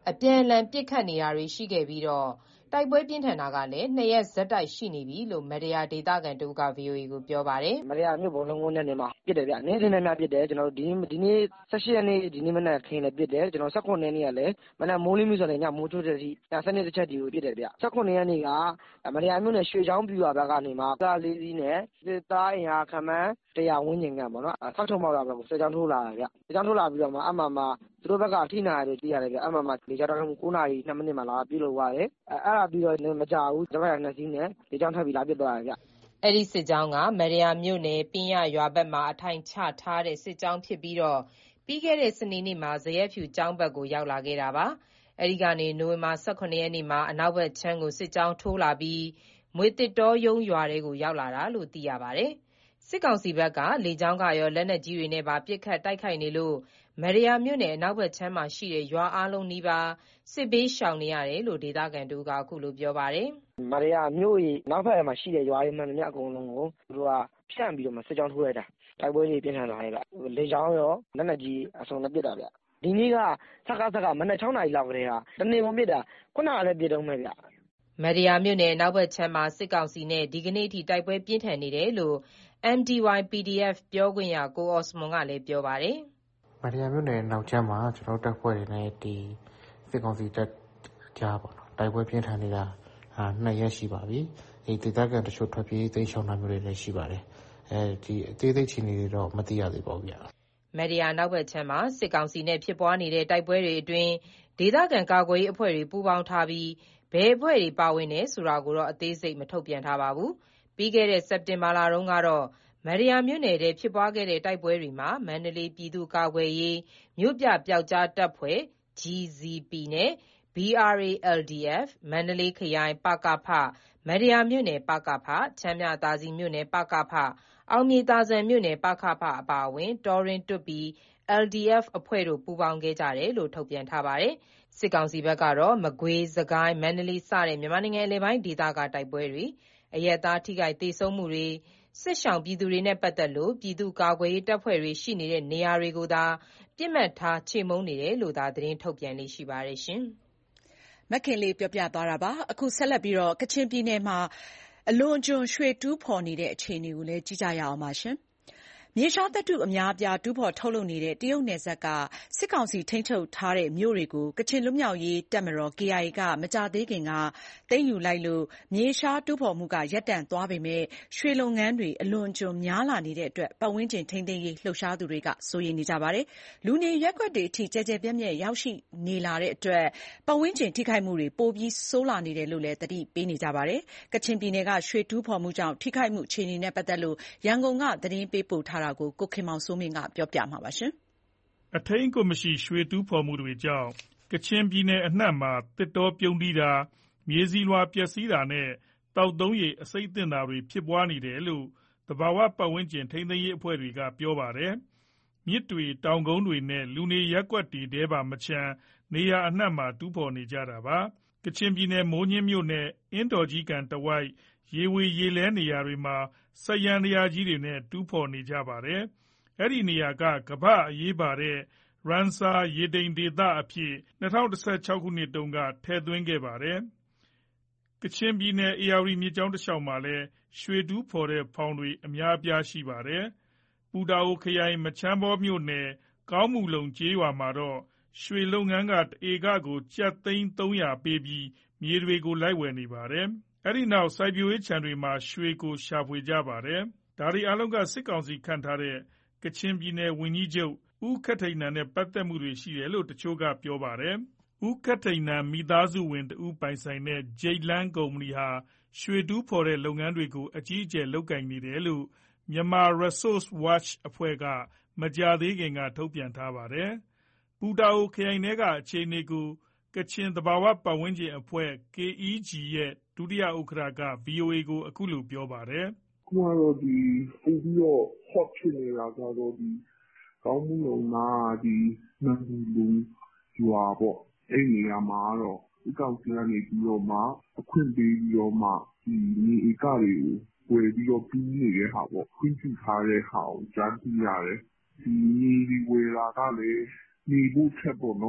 အပြန်အလှန်ပစ်ခတ်နေတာတွေရှိခဲ့ပြီးတော့တိုက်ပွဲပြင်းထန်တာကလည်း2 ရက်ဆက်တိုက်ရှိနေပြီလို့မတရာဒေသခံတဦးက VOA ကိုပြောပါတယ်။မတရာမြို့ဘုံလုံးကုန်းနဲ့နေမှာပစ်တယ်ဗျ။နေ့စဉ်နဲ့များပစ်တယ်ကျွန်တော်တို့ဒီနေ့18ရက်နေ့ဒီနေ့မနက်ခင်းလည်းပစ်တယ်ကျွန်တော်18ရက်နေ့ကလည်းမနက်မိုးလင်းပြီးဆိုရင်ညမိုးချိုးတဲ့အထိည7နှစ်တစ်ချက်ဒီကိုပစ်တယ်ဗျ18ရက်နေ့ကမတရာမြို့နယ်ရွှေချောင်းပြူရွာဘက်ကနေမှာကား4စီးနဲ့စစ်သားအင်အားခန့်မှန်း100ဝန်းကျင်ကပေါ့နော်ဆောက်ထုံမောက်လာပဲစစ်ကြောင်းထိုးလာတာဗျစစ်ကြောင်းထိုးလာပြီးတော့မှအမှန်မှာသူတို့ဘက်ကအထိနာရတယ်သိရတယ်ဗျအမှန်မှာလေကြောင်းတိုက်မှု9နာရီ2မိနစ်မှလာပြုလုပ်သွားတယ်အဲ့ဒါပြီးတော့မကြဘူးတပတ်ရ2စီးနဲ့လေကြောင်းထပ်ပြီးလာပစ်သွားတယ်ဗျအဲ့ဒီစစ်ကြောင်းကမရယာမြို့နယ်ပင်းရရွာဘက်မှာအထိုင်ချထားတဲ့စစ်ကြောင်းဖြစ်ပြီးတော့ပြီးခဲ့တဲ့စနေနေ့မှာဇရက်ဖြူကျောင်းဘက်ကိုရောက်လာခဲ့တာပါအဲ့ဒီကနေနိုဝင်ဘာ18ရက်နေ့မှာအနောက်ဘက်ချမ်းကိုစစ်ကြောင်းထိုးလာပြီးမွေတစ်တော်ရုံးရွာတွေကိုရောက်လာတာလို့သိရပါတယ်စစ်ကောင်စီဘက်ကလေကြောင်းကရောလက်နက်ကြီးတွေနဲ့ပါပစ်ခတ်တိုက်ခိုက်နေလို့မရယာမြို့နယ်အနောက်ဘက်ချမ်းမှာရှိတဲ့ရွာအားလုံးနီးပါးစစ်ဘေးရှောင်နေရတယ်လို့ဒေသခံတို့ကအခုလိုပြောပါတယ်မရယာမြို့ရဲ့နောက်ဘက်မှာရှိတဲ့ရွာတွေမှန်သမျှအကုန်လုံးကိုသူတို့ကဖြန့်ပြီးတော့စစ်ကြောင်းထိုးလိုက်တာတိုက်ပွဲတွေပြင်းထန်လာတယ်ဗျလေကြောင်းရောလက်နက်ကြီးအစုံနဲ့ပစ်တာဗျဒီနေ့ကစကားမနက်6နာရီလောက်ကလေးကတနေ့ကုန်ပစ်တာခုနကလည်းပစ်တော့မယ်ဗျမရယာမြို့နယ်အနောက်ဘက်ချမ်းမှာစစ်ကောင်စီနဲ့ဒီကနေ့ထိတိုက်ပွဲပြင်းထန်နေတယ်လို့ MDY PDF ပြောခွင့်ရကိုအော်စမွန်ကလည်းပြောပါတယ်မရယာမြို့နယ်နောက်ချမ်းမှာကျွန်တော်တပ်ဖွဲ့တွေနဲ့ဒီစစ်ကောင်စီတပ်ကြားပေါ့နော်တိုက်ပွဲပြင်းထန်နေတာ2ရက်ရှိပါပြီဒီဒေသခံတချို့ထွက်ပြေးသိမ်းရှောင်တာမျိုးတွေလည်းရှိပါတယ်ဒီအသေးစိတ်ချင်းတွေတော့မသိရသေးပါဘူးဗျမရယာနောက်ဘက်ချမ်းမှာစစ်ကောင်စီနဲ့ဖြစ်ပွားနေတဲ့တိုက်ပွဲတွေအတွင်းဒေသခံကာကွယ်ရေးအဖွဲ့တွေပူးပေါင်းထားပြီးဘယ်အဖွဲ့တွေပါဝင်နေဆိုတာကိုတော့အသေးစိတ်မထုတ်ပြန်ထားပါဘူးပြီးခဲ့တဲ့စက်တင်ဘာလတုန်းကတော့မရယာမြို့နယ်ထဲဖြစ်ပွားခဲ့တဲ့တိုက်ပွဲတွေမှာမန္တလေးပြည်သူ့ကာကွယ်ရေးမြို့ပြပျောက်ကြားတပ်ဖွဲ့ GZP နဲ့ BRALDF မန္တလေးခရိုင်ပကဖမရယာမြို့နယ်ပကဖချမ်းမြသာစီမြို့နယ်ပကဖအောင်မြေသာဇံမြို့နယ်ပကဖအပါအဝင်တော်ရင်တွတ်ပြီး LDF အဖွဲ့တို့ပူးပေါင်းခဲ့ကြတယ်လို့ထုတ်ပြန်ထားပါတယ်စစ်ကောင်စီဘက်ကတော့မကွေးစကိုင်းမန္တလေးစတဲ့မြန်မာနိုင်ငံအလယ်ပိုင်းဒေသကတိုက်ပွဲတွေအရက်သားထိခိုက်ဒေဆုံးမှုတွေစစ်ရှောင်ပြည်သူတွေနဲ့ပတ်သက်လို့ပြည်သူ့ကာကွယ်ရေးတပ်ဖွဲ့တွေရှိနေတဲ့နေရာတွေကိုသာပြစ်မှတ်ထားချေမှုန်းနေတယ်လို့သာသတင်းထုတ်ပြန်နေရှိပါတယ်ရှင်မခင်လေးပြောပြသွားတာပါအခုဆက်လက်ပြီးတော့ကချင်ပြည်နယ်မှာအလွန်အကျွံရွှေတူးဖော်နေတဲ့အခြေအနေကိုလည်းကြည့်ကြရအောင်ပါရှင်မြေရှားသတ္တုအများအပြားတူးဖော်ထုတ်လုပ်နေတဲ့တရုတ်နယ်စပ်ကစစ်ကောင်စီထိန်းချုပ်ထားတဲ့မြို့တွေကိုကချင်လွတ်မြောက်ရေးတပ်မတော် KIA ကမကြာသေးခင်ကသိမ်းယူလိုက်လို့မြေရှားတူးဖော်မှုကရပ်တန့်သွားပေမဲ့ရွှေလုပ်ငန်းတွေအလွန်အကျွံများလာနေတဲ့အတွက်ပတ်ဝန်းကျင်ထိန်းသိမ်းရေးလှုပ်ရှားသူတွေကစိုးရိမ်နေကြပါတယ်။လူနေရပ်ကွက်တွေအထိကျယ်ကျယ်ပြန့်ပြန့်ရောက်ရှိနေလာတဲ့အတွက်ပတ်ဝန်းကျင်ထိခိုက်မှုတွေပိုပြီးဆိုးလာနေတယ်လို့လည်းသတိပေးနေကြပါတယ်။ကချင်ပြည်နယ်ကရွှေတူးဖော်မှုကြောင့်ထိခိုက်မှုအခြေအနေနဲ့ပတ်သက်လို့ရန်ကုန်ကသတင်းပေးပို့ထားတာကိုကိုခင်မောင်စိုးမင်းကပြောပြမှာပါ။အထိမ်းကိုမရှိရွှေတူးဖော်မှုတွေကြောင့်ကချင်ပြည်နယ်အနှံ့မှာသစ်တောပြုန်းတီးတာမြေဆီလွှာပျက်စီးတာနဲ့သောက်သုံးရေအဆိပ်သင့်တာတွေဖြစ်ပွားနေတယ်လို့သဘာဝပတ်ဝန်းကျင်ထိန်းသိမ်းရေးအဖွဲ့တွေကပြောပါတယ်။မြစ်တွေတောင်ကုန်းတွေနဲ့လူနေရပ်ကွက်တွေထဲပါမချမ်းနေရာအနှံ့မှာတူးဖော်နေကြတာပါ။ကချင်ပြည်နယ်မိုးညှင်းမြို့နဲ့အင်းတော်ကြီးကန်တဝိုက်ရေဝေရေလဲနေရာတွေမှာစက်ယန္တရားကြီးတွေနဲ့တူးဖော်နေကြပါတယ်။အဲ့ဒီနေရာကကမ္ဘာ့အရေးပါတဲ့Ramsar ရေတိမ်ဒေသအဖြစ်2016ခုနှစ်တုန်းကထည့်သွင်းခဲ့ပါတယ်။ကချင်ပြည်နယ်ဧရာဝတီမြစ်ကြောင်းတစ်လျှောက်မှာလည်းရွှေတူးဖော်တဲ့ဖောင်တွေအများအပြားရှိပါတယ်။ပူတာအိုခရိုင်မချမ်းဘောမြို့နယ်ကောင်းမူလုံကျေးရွာမှာတော့ရွှေလုပ်ငန်းကဧကကိုကျပ်သိန်း300ပေးပြီးမြေတွေကိုလိုက်ဝယ်နေပါတယ်။အဲ့ဒီနောက်စိုက်ပျိုးရေးခြံတွေမှာရွှေကိုရှာဖွေကြပါတယ်။ဒါတွေအားလုံးကစစ်ကောင်စီခန့်ထားတဲ့ကချင်ပြည်နယ်ဝန်ကြီးချုပ်ဦးခက်ထိန်နန်နဲ့ပတ်သက်မှုတွေရှိတယ်လို့တချို့ကပြောပါတယ်။ဦးခက်ထိန်နန်မိသားစုဝင်တဦးပိုင်ဆိုင်တဲ့ဂျိတ်လန်းကုမ္ပဏီဟာရွှေတူးဖော်တဲ့လုပ်ငန်းတွေကိုအကြီးအကျယ်လုပ်ကိုင်နေတယ်လို့ Myanmar Resource Watch အဖွဲ့ကမကြာသေးခင်ကထုတ်ပြန်ထားပါတယ်။ပူတာအိုခရိုင်ထဲကအခြေအနေကိုကချင်သဘာဝပတ်ဝန်းကျင်အဖွဲ့ KEG ရဲ့ဒုတိယဥက္ကဋ္ဌက VOA ကိုအခုလိုပြောပါတယ်။အခုကတော့ဒီပိုပြီးတော့ hot ဖြစ်နေတာကတော့ဒီကောင်းမှုလုံမှာဒီနန်ဒီလူရွာပေါ့အဲ့နေရာမှာတော့ဒီကောက်စီကနေပြီးတော့မှအခွင့်ပေးပြီးတော့မှဒီနေဧကတွေကိုဝယ်ပြီးတော့ပြီးနေတဲ့ဟာပေါ့ခွင့်ပြုထားတဲ့ဟာကိုကြားသိရတယ်ဒီနေဒီဝယ်လာကလည်းနေဖို့ထက်ပေါ့နော်ရွှ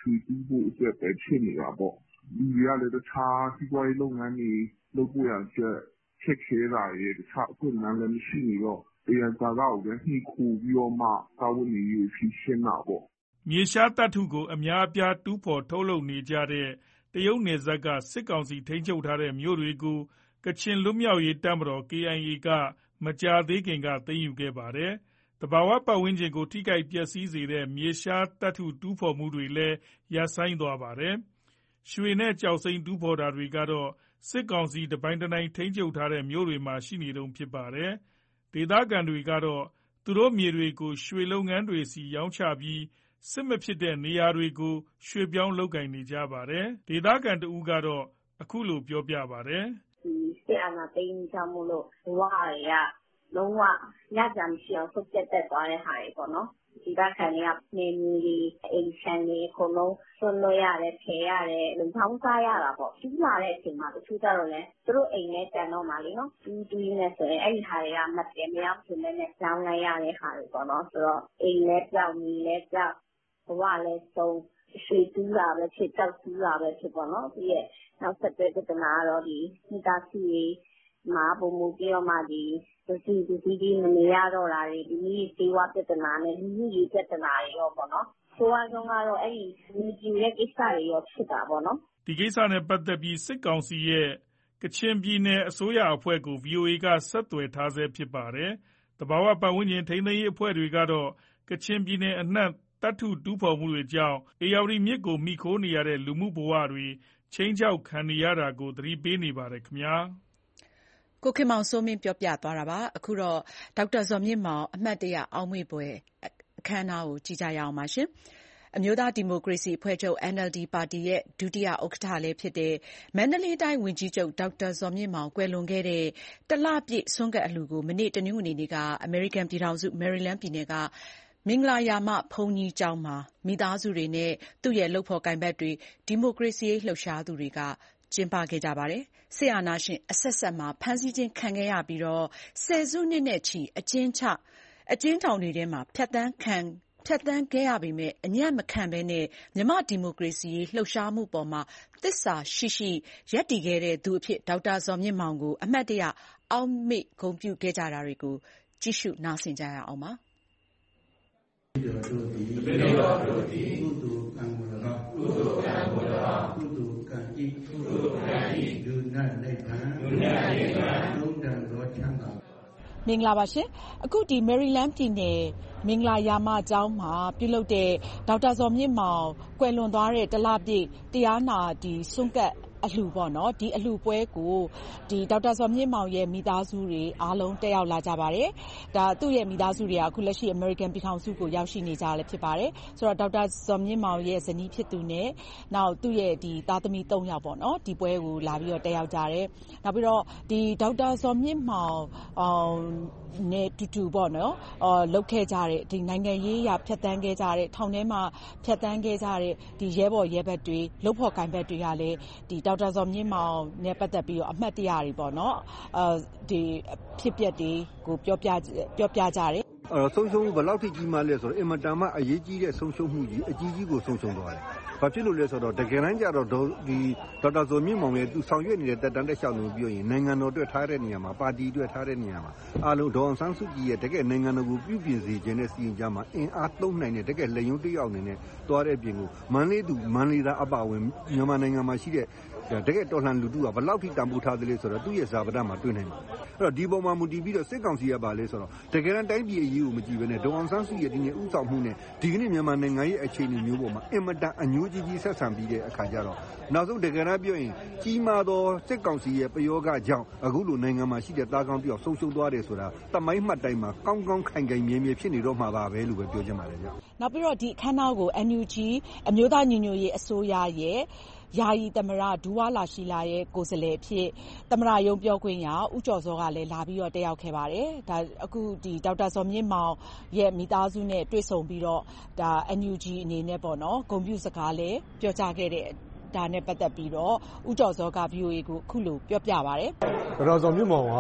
ရွှေတူးဖို့အတွက်ပဲဖြစ်နေတာပေါ့လူတွေကလည်းတခြားစီးပွားရေးလုပ်ငန်းတွေလုပ်ဖို့ရအတွက်ခက်ခဲတာရဲ့တခြားအခွင့်အလမ်းလည်းမရှိနေတော့အရန်ကာကကိုပဲနှိခိုပြီးတော့မှစာဝတ်နေရေးဖြည့်ရှင်းတာပေါ့မြေရှားသတ္တုကိုအများအပြားတူးဖော်ထုတ်လုပ်နေကြတဲ့တရုတ်နယ်စပ်ကစစ်ကောင်စီထိန်းချုပ်ထားတဲ့မြို့တွေကိုကချင်လွတ်မြောက်ရေးတပ်မတော် KIA ကမကြာသေးခင်ကသိမ်းယူခဲ့ပါတယ်။သဘာဝပတ်ဝန်းကျင်ကိုထိခိုက်ပျက်စီးစေတဲ့မြေရှားသတ္တုတူးဖော်မှုတွေလည်းရပ်ဆိုင်းသွားပါတယ်။ရွှေနဲ့ကျောက်စိမ်းတူးဖော်တာတွေကတော့စစ်ကောင်စီတပိုင်တနိုင်ထိန်းချုပ်ထားတဲ့မြို့တွေမှာရှိနေတုန်းဖြစ်ပါတယ်။ဒေသခံတွေကတော့သူတို့မြေတွေကိုရွှေလုပ်ငန်းတွေဆီရောင်းချပြီးစစ်မဖြစ်တဲ့နေရာတွေကိုရွှေ့ပြောင်းလုပ်ကိုင်နေကြပါတယ်။ဒေသခံတဦးကတော့အခုလိုပြောပြပါတယ်။ဒီစစ်အာဏာသိမ်းကြောင့်မို့လို့ဘဝတွေကလုံးဝညကြမရှိအောင်ဆုတ်ပြတ်တက်သွားတဲ့ဟာတွေပေါ့နော်။ဒီဘက်ခံတွေကနေမြေတွေအိမ်ခြံတွေအကုန်လုံးဆွတ်လို့ရတယ်ဖယ်ရတယ်လုံချောင်းစားရတာပေါ့။ပြီးလာတဲ့အချိန်မှာတချို့ကြတော့လည်းသူတို့အိမ်နဲ့တန်တော့မှလေနော်။တူးနေဆိုရင်အဲ့ဒီဟာတွေကမတည်မရဖြစ်နေတဲ့ကြောင်းလိုက်ရတဲ့ဟာတွေပေါ့နော်။ဆိုတော့အိမ်လည်းပြောက်မြေလည်းပြောက်ဘဝလည်းဆုံးရွှေတူးတာပဲဖြစ်တောက်တူးတာပဲဖြစ်ပေါ့နော်ပြီးရဲ့နောက်ဆက်တွဲပြဿနာကတော့ဒီမိသားစုတွေမှာပုံမှုပြီးတော့မှဒီဒီမနေရတော့တာတွေဒီနည်းစေဝါပြဿနာနဲ့လူမှုရေးပြဿနာတွေရောပေါ့နော်ဆိုအားဆုံးကတော့အဲ့ဒီလူကြီးရဲ့ကိစ္စတွေရောဖြစ်တာပေါ့နော်ဒီကိစ္စနဲ့ပတ်သက်ပြီးစစ်ကောင်စီရဲ့ကချင်ပြည်နယ်အစိုးရအဖွဲ့ကို VOA ကဆက်သွယ်ထားဆဲဖြစ်ပါတယ်။သဘာဝပတ်ဝန်းကျင်ထိန်းသိမ်းရေးအဖွဲ့တွေကတော့ကချင်ပြည်နယ်အနှံ့သတ္တုတူးဖော်မှုတွေကြောင့်ဧရာဝတီမြစ်ကိုမှီခိုနေရတဲ့လူမှုဘဝတွေခြိမ်းခြောက်ခံနေရတာကိုသတိပေးနေပါတယ်ခင်ဗျာကိုခင်မောင်စိုးမင်းပြောပြသွားတာပါအခုတော့ဒေါက်တာဇော်မြင့်မောင်အမှတ်တရအောက်မေ့ပွဲအခမ်းအနားကိုကြည့်ကြရအောင်ပါရှင်အမျိုးသားဒီမိုကရေစီအဖွဲ့ချုပ် NLD ပါတီရဲ့ဒုတိယဥက္ကဋ္ဌလည်းဖြစ်တဲ့မန္တလေးတိုင်းဝန်ကြီးချုပ်ဒေါက်တာဇော်မြင့်မောင်ကွယ်လွန်ခဲ့တဲ့တလပြည့်ဆွမ်းကပ်အလှူကိုမနေ့တနင်္ဂနွေနေ့ကအမေရိကန်ပြည်ထောင်စုမယ်ရီလန်းပြည်နယ်ကမင်္ဂလာရာမဘုန်းကြီးကျောင်းမှာမိသားစုတွေနဲ့သူ့ရဲ့လုပ်ဖော်ကိုင်ဘက်တွေဒီမိုကရေစီရေးလှုပ်ရှားသူတွေကကျင်းပခဲ့ကြပါတယ်။စစ်အာဏာရှင်အဆက်ဆက်မှာဖမ်းဆီးခြင်းခံခဲ့ရပြီးဆယ်စုနှစ်နဲ့ချီအကျဉ်းထောင်တွေထဲမှာဖြတ်သန်းခဲ့ရပေမယ့်အညံ့မခံဘဲမြန်မာ့ဒီမိုကရေစီရေးလှုပ်ရှားမှုအပေါ်မှာသစ္စာရှိရပ်တည်ခဲ့တဲ့သူအဖြစ်ဒေါက်တာဇော်မြင့်မောင်ကိုအမှတ်တရအောက်မေ့ဂုဏ်ပြုခဲ့ကြတာတွေကိုကြည့်ရှုနားဆင်ကြရအောင်ပါ။တပည့်တော်တို့သည်ကုသိုလ်ကံကို၎င်းကုသိုလ်ကံကို၎င်းကုသိုလ်ကံဤဒုနနိဗ္ဗာန်လုံးတန်သောချမ်းသာမင်္ဂလာပါရှင်အခုဒီမယ်ရီလန်းပြည်နယ်မင်္ဂလာရာမကျောင်းမှာပြုလုပ်တဲ့ဒေါက်တာဇော်မြင့်မောင်ကွယ်လွန်သွားတဲ့တလပြည့်တရားနာဒီဆွန့်ကပ်အလှူပေါ့နော်ဒီအလှူပွဲကိုဒီဒေါက်တာဇော်မြင့်မောင်ရဲ့မိသားစုတွေအားလုံးတက်ရောက်လာကြပါတယ်ဒါသူ့ရဲ့မိသားစုတွေကအခုလက်ရှိအမေရိကန်ပြည်ထောင်စုကိုရောက်ရှိနေကြလည်းဖြစ်ပါတယ်ဆိုတော့ဒေါက်တာဇော်မြင့်မောင်ရဲ့ဇနီးဖြစ်သူနဲ့နောက်သူ့ရဲ့ဒီသားသမီး3ယောက်ပေါ့နော်ဒီပွဲကိုလာပြီးတော့တက်ရောက်ကြတယ်နောက်ပြီးတော့ဒီဒေါက်တာဇော်မြင့်မောင်နဲ့တူပေါ့နော်လောက်ခဲ့ကြတဲ့ဒီနိုင်ငံရေးရာဖြတ်တန်းခဲ့ကြတဲ့ထောင်ထဲမှာဖြတ်တန်းခဲ့ကြတဲ့ဒီရဲဘော်ရဲဘက်တွေလုပ်ဖော်ကိုင်ဘက်တွေကလည်းဒီဒေါက်တာဇော်မြင့်မောင်နဲ့ပတ်သက်ပြီးတော့အမှတ်တရတွေပေါ့နော်ဒီဖြစ်ပျက်တွေကိုပြောပြကြတယ်ဆုံးရှုံးမှုဘယ်လောက်ထိကြီးမားလဲဆိုတော့အင်မတန်မှအရေးကြီးတဲ့ဆုံးရှုံးမှုကြီးအကြီးကြီးကိုဆုံးရှုံးသွားတယ်။ဘာဖြစ်လို့လဲဆိုတော့တကယ်တမ်းကျတော့ဒီဒေါက်တာဇော်မြင့်မောင်ရဲ့သူဆောင်ရွက်နေတဲ့တက်တန်းတက်လျှောက်လို့ပြောရင်နိုင်ငံတော်အတွက်ထားတဲ့နေရာမှာပါတီအတွက်ထားတဲ့နေရာမှာအားလုံးဒေါ်အောင်ဆန်းစုကြည်ရဲ့တကယ်နိုင်ငံတော်ကိုပြုပြင်စေခြင်းနဲ့စီရင်ကြမှာအင်အားသုံးနိုင်တဲ့တကယ်လက်ယုံတစ်ယောက်အနေနဲ့သွားတဲ့အပြင်ကိုမန္တလေးသားအပါဝင်မြန်မာနိုင်ငံမှာရှိတဲ့တကယ်တော်လှန်လူထုကဘယ်လောက်ထိတန်ဖိုးထားသလဲဆိုတော့သူ့ရဲ့ဇာပဒမှာတွေ့နိုင်မှာအဲ့တော့ဒီပုံမှာမူတည်ပြီးတော့စစ်ကောင်စီကပါလဲဆိုတော့တကယ်တမ်းတိုင်းပြည်အရေးကိုမကြည့်ဘဲနဲ့ဒေါ်အောင်ဆန်းစုကြည်ရဲ့ဒီနေ့ဥဆောင်မှုနဲ့ဒီကနေ့မြန်မာနိုင်ငံရဲ့အခြေအနေမျိုးပေါ်မှာအင်မတန်အညှိုးကြီးဆက်ဆံပြီးတဲ့အခါကျတော့နောက်ဆုံးတကယ်တမ်းပြောရင်ကြီးမားသောစစ်ကောင်စီရဲ့ပယောဂကြောင့်အခုလိုနိုင်ငံမှာရှိတဲ့သားကောင်းပြောက်ဆုံးရှုံးသွားတယ်ဆိုတာတမိုင်းမှတ်တိုင်းမှာကောင်းကောင်းခိုင်ခိုင်မြဲမြဲဖြစ်နေတော့မှာပါပဲလို့ပဲပြောချင်ပါတယ်ဗျနောက်ပြီးတော့ဒီအခမ်းအနားကို NUG အမျိုးသားညီညွတ်ရေးအစိုးရရဲ့ယာယီသမရဒူဝါလာရှိလာရဲ့ကိုယ်စားလှယ်အဖြစ်သမရယုံပြောခွင့်ရဦးကျော်စောကလည်းလာပြီးတော့တက်ရောက်ခဲ့ပါတယ်ဒါအခုဒီဒေါက်တာဇော်မြင့်မောင်ရဲ့မိသားစုနဲ့တွေ့ဆုံပြီးတော့ဒါ NUG အနေနဲ့ပေါ့နော်ဂုဏ်ပြုစကားလည်းပြောကြားခဲ့တဲ့ဒါနဲ့ပတ်သက်ပြီးတော့ဦးကျော်စောက VOA ကိုအခုလိုပြောပြပါတယ်ဒေါက်တာဇော်မြင့်မောင်က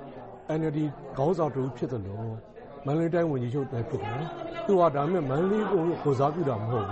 NLD ခေါင်းဆောင်တူဖြစ်တယ်လို့မန္တလေးတိုင်းဝန်ကြီးချုပ်လည်းဖြစ်တယ်သူကဒါပေမဲ့မန္တလေးကိုကိုစားပြုတာမဟုတ်ဘူး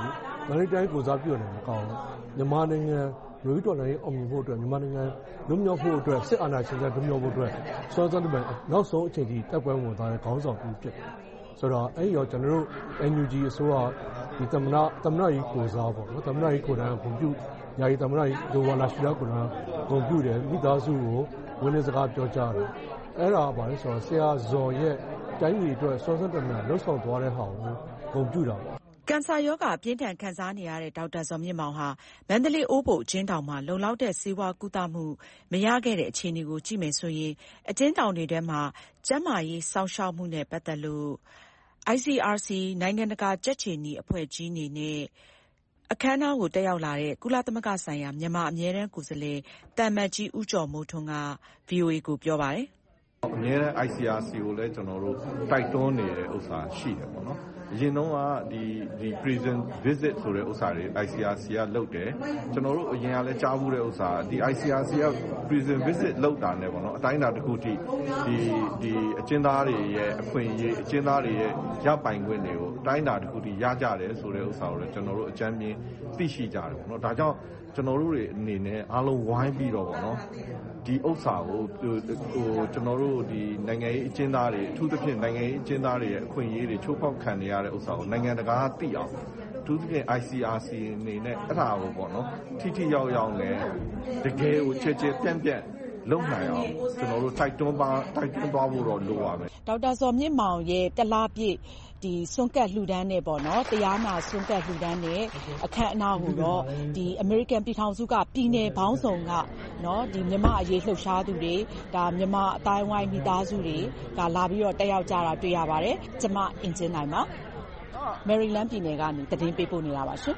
မန္တလေးတိုင်းကိုစားပြုနေမှာကောင်းမြန်မာနိုင်ငံလူ့တော်လှန်ရေးအောင်မြင်ဖို့အတွက်မြန်မာနိုင်ငံလွတ်မြောက်ဖို့အတွက်စစ်အာဏာရှင်တွေလွတ်မြောက်ဖို့အတွက်စောစောတည်းနောက်ဆုံးအချိန်ထိတိုက်ပွဲဝင်သွားတဲ့ခေါင်းဆောင်ပြုဖြစ်တယ်ဆိုတော့အဲ့ရောကျွန်တော်တို့ NUG အစိုးရဒီသမ္မတကြီးကိုစားပေါ့နော်သမ္မတကြီးကိုယ်တိုင်ဂုဏ်ပြုယာယီသမ္မတကြီးဒိုဝါလာရှိလာကိုယ်တိုင်ဂုဏ်ပြုတယ်မိသားစုကိုဝင်းနေစကားပြောကြတယ်အဲ့ဒါပါလေဆိုတော့ဆရာဇော်ရဲ့တိုင်းပြည်အတွက်စောစောတည်းလှုပ်ဆောင်သွားတဲ့ဟာကိုဂုဏ်ပြုတာပါကင်ဆာရောဂါပြင်းထန်ခံစားနေရတဲ့ဒေါက်တာဇော်မြင့်မောင်ဟာမန္တလေးအိုးဘိုအကျဉ်းထောင်မှာလုံလောက်တဲ့ဆေးဝါးကုသမှုမရခဲ့တဲ့အခြေအနေကိုကြည့်မယ်ဆိုရင်အကျဉ်းထောင်တွေထဲမှာကျန်းမာရေးစောင့်ရှောက်မှုနဲ့ပတ်သက်လို့ ICRC နိုင်ငံတကာကြက်ခြေနီအဖွဲ့ကြီးအနေနဲ့အခမ်းအနားကိုတက်ရောက်လာတဲ့ကုလသမဂ္ဂဆိုင်ရာမြန်မာအမြဲတမ်းကိုယ်စားလှယ်တမ္မတ်ကြီးဦးကျော်မိုးထွန်းက VOA ကိုပြောပါတယ်အမြဲတမ်း ICRC ကိုလည်းကျွန်တော်တို့တိုက်တွန်းနေတဲ့ဥစ္စာရှိတယ်ပေါ့နော်အရင်တော့ကဒီ prison visit ဆိုတဲ့ဥစ္စာတွေ ICRC ကလုပ်တယ်ကျွန်တော်တို့အရင်ကလည်းကြားဘူးတဲ့ဥစ္စာဒီ ICRC က prison visit လုပ်တာနဲ့ပေါ့နော်အတိုင်းအတာတစ်ခုထိဒီအကျဉ်းသားတွေရဲ့အခွင့်အရေးအကျဉ်းသားတွေရဲ့ရပိုင်ခွင့်တွေကိုအတိုင်းအတာတစ်ခုထိရကြတယ်ဆိုတဲ့ဥစ္စာကိုလည်းကျွန်တော်တို့အကြမ်းမြင်သိရှိကြတယ်ပေါ့နော်ဒါကြောင့်ကျွန်တော်တို့တွေအနေနဲ့အားလုံးဝိုင်းပြီးတော့ပေါ့နော်ဒီဥစ္စာကိုကျွန်တော်တို့ဒီနိုင်ငံရေးအကျဉ်းသားတွေအထူးသဖြင့်နိုင်ငံရေးအကျဉ်းသားတွေရဲ့အခွင့်အရေးတွေချိုးဖောက်ခံနေရတဲ့ဥစ္စာကိုနိုင်ငံတကာကသိအောင်အထူးသဖြင့် ICRC အနေနဲ့အဲ့ဒါကိုပေါ့နော်ထိရောက်ရောက်နဲ့တကယ်ကိုချဲပြန့်လုံနိုင်အောင်ကျွန်တော်တို့တိုက်တွန်းသွားဖို့တော့လိုပါမယ်ဒေါက်တာဇော်မြင့်မောင်ရဲ့တလားပြည့်ဒီစွန့်ကပ်လှူဒန်းနဲ့ပေါ့နော်တရားနာစွန့်ကပ်လှူဒန်းနဲ့အခမ်းအနားကိုတော့ဒီအမေရိကန်ပြည်ထောင်စုကပြည်နယ်ပေါင်းစုံကနော်ဒီမြန်မာအရေးလှုပ်ရှားသူတွေဒါမြန်မာအတိုင်းဝိုင်းမိသားစုတွေကလာပြီးတော့တက်ရောက်ကြတာတွေ့ရပါတယ်ကျမအင်ဂျင်နိုင်ပါမယ်ရီလန်းပြည်နယ်ကနေသတင်းပေးပို့နေတာပါရှင်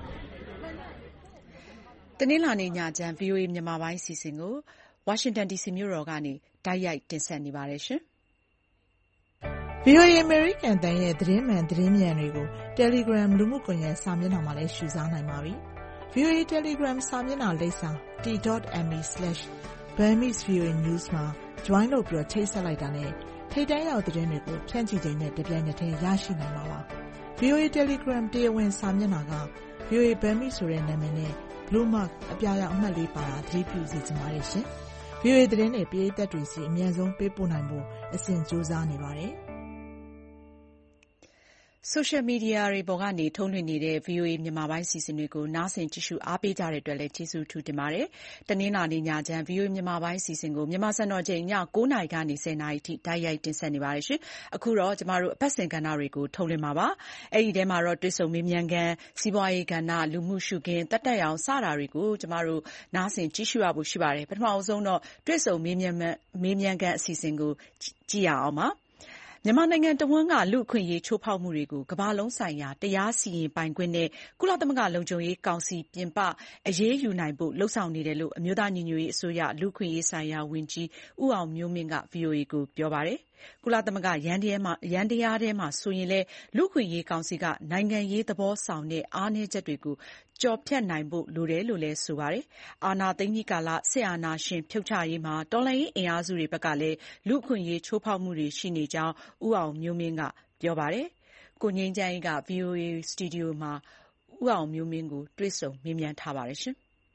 တနင်္လာနေ့ညချမ်း VOA မြန်မာပိုင်းအစီအစဉ်ကိုဝါရှင်တန် DC မြို့တော်ကနေတိုက်ရိုက်တင်ဆက်နေပါတယ်ရှင် VOA American တန်ရဲ့သတင်းမှန်သတင်းမြန်တွေကို Telegram လူမှုကွန်ရက်စာမျက်နှာမှာလည်းရှုစားနိုင်ပါပြီ။ VOA Telegram စာမျက်နှာလိပ်စာ t.me/Burmese VOA News မှာ join လုပ်ပြီးချိတ်ဆက်လိုက်တာနဲ့ထိပ်တန်းရောက်သတင်းတွေကိုဖြန့်ချိချိန်နဲ့တပြိုင်နက်တည်းရရှိနိုင်ပါပါ။ VOA Telegram တရားဝင်စာမျက်နှာက VOA Burmese ဆိုတဲ့နာမည်နဲ့ Blue Mark အပြာရောင်အမှတ်လေးပါတာသတိပြုစီချင်ပါတယ်ရှင်။ VOA သတင်းတွေပရိသတ်တွေစီအမြန်ဆုံးပေးပို့နိုင်ဖို့အစဉ်ကြိုးစားနေပါတယ်။ Social Media တွေပေါ်ကနေထုတ်လွှင့်နေတဲ့ VOA မြန်မာပိုင်းအစီအစဉ်တွေကိုနားဆင်ကြည့်ရှုအားပေးကြတဲ့အတွက်လည်းကျေးဇူးထူးတင်ပါတယ်။တနင်္လာနေ့ညချမ်း VOA မြန်မာပိုင်းအစီအစဉ်ကိုမြန်မာစံတော်ချိန်ည 9:00 နာရီကနေ 10:00 နာရီထိတိုက်ရိုက်တင်ဆက်နေပါတယ်ရှင်။အခုတော့ကျမတို့အပတ်စဉ်ကဏ္ဍတွေကိုထုတ်လွှင့်မှာပါ။အဲဒီထဲမှာတော့တွေ့ဆုံမေးမြန်းခန်း၊စီးပွားရေးကဏ္ဍ၊လူမှုရှုခင်း၊သက်တမ်းရောင်စတာတွေကိုကျမတို့နားဆင်ကြည့်ရှုရဖို့ရှိပါတယ်။ပထမဆုံးတော့တွေ့ဆုံမေးမြန်းခန်းအစီအစဉ်ကိုကြည့်ရအောင်ပါ။မြန်မာနိုင်ငံတဝန်းကလူ့အခွင့်အရေးချိုးဖောက်မှုတွေကိုကမ္ဘာလုံးဆိုင်ရာတရားစီရင်ပိုင်ခွင့်နဲ့ကုလသမဂ္ဂလုံခြုံရေးကောင်စီပြင်ပအရေးယူနိုင်ဖို့လုပ်ဆောင်နေတယ်လို့အမျိုးသားညီညွတ်ရေးအစိုးရလူ့အခွင့်အရေးဆိုင်ရာဝန်ကြီးဦးအောင်မျိုးမင်းက VOA ကိုပြောပါတယ်။ကုလသမဂ္ဂယန္တရားထဲမှာဆိုရင်လည်းလူ့အခွင့်အရေးကောင်စီကနိုင်ငံရေးသဘောဆောင်တဲ့အားနည်းချက်တွေကိုကျော်ဖြတ်နိုင်ဖို့လိုတယ်လို့လည်းဆိုပါတယ်။အာဏာသိမ်းပြီးကာလစစ်အာဏာရှင်ဖြုတ်ချရေးမှာတော်လှန်ရေးအင်အားစုတွေဘက်ကလည်းလူ့အခွင့်အရေးချိုးဖောက်မှုတွေရှိနေကြောင်းဦးအောင်မျိုးမင်းကပြောပါတယ်။ကိုငြိမ်းချမ်းအေးက VOA စတူဒီယိုမှာဦးအောင်မျိုးမင်းကိုတွေ့ဆုံမေးမြန်းထားပါတယ်ရှင်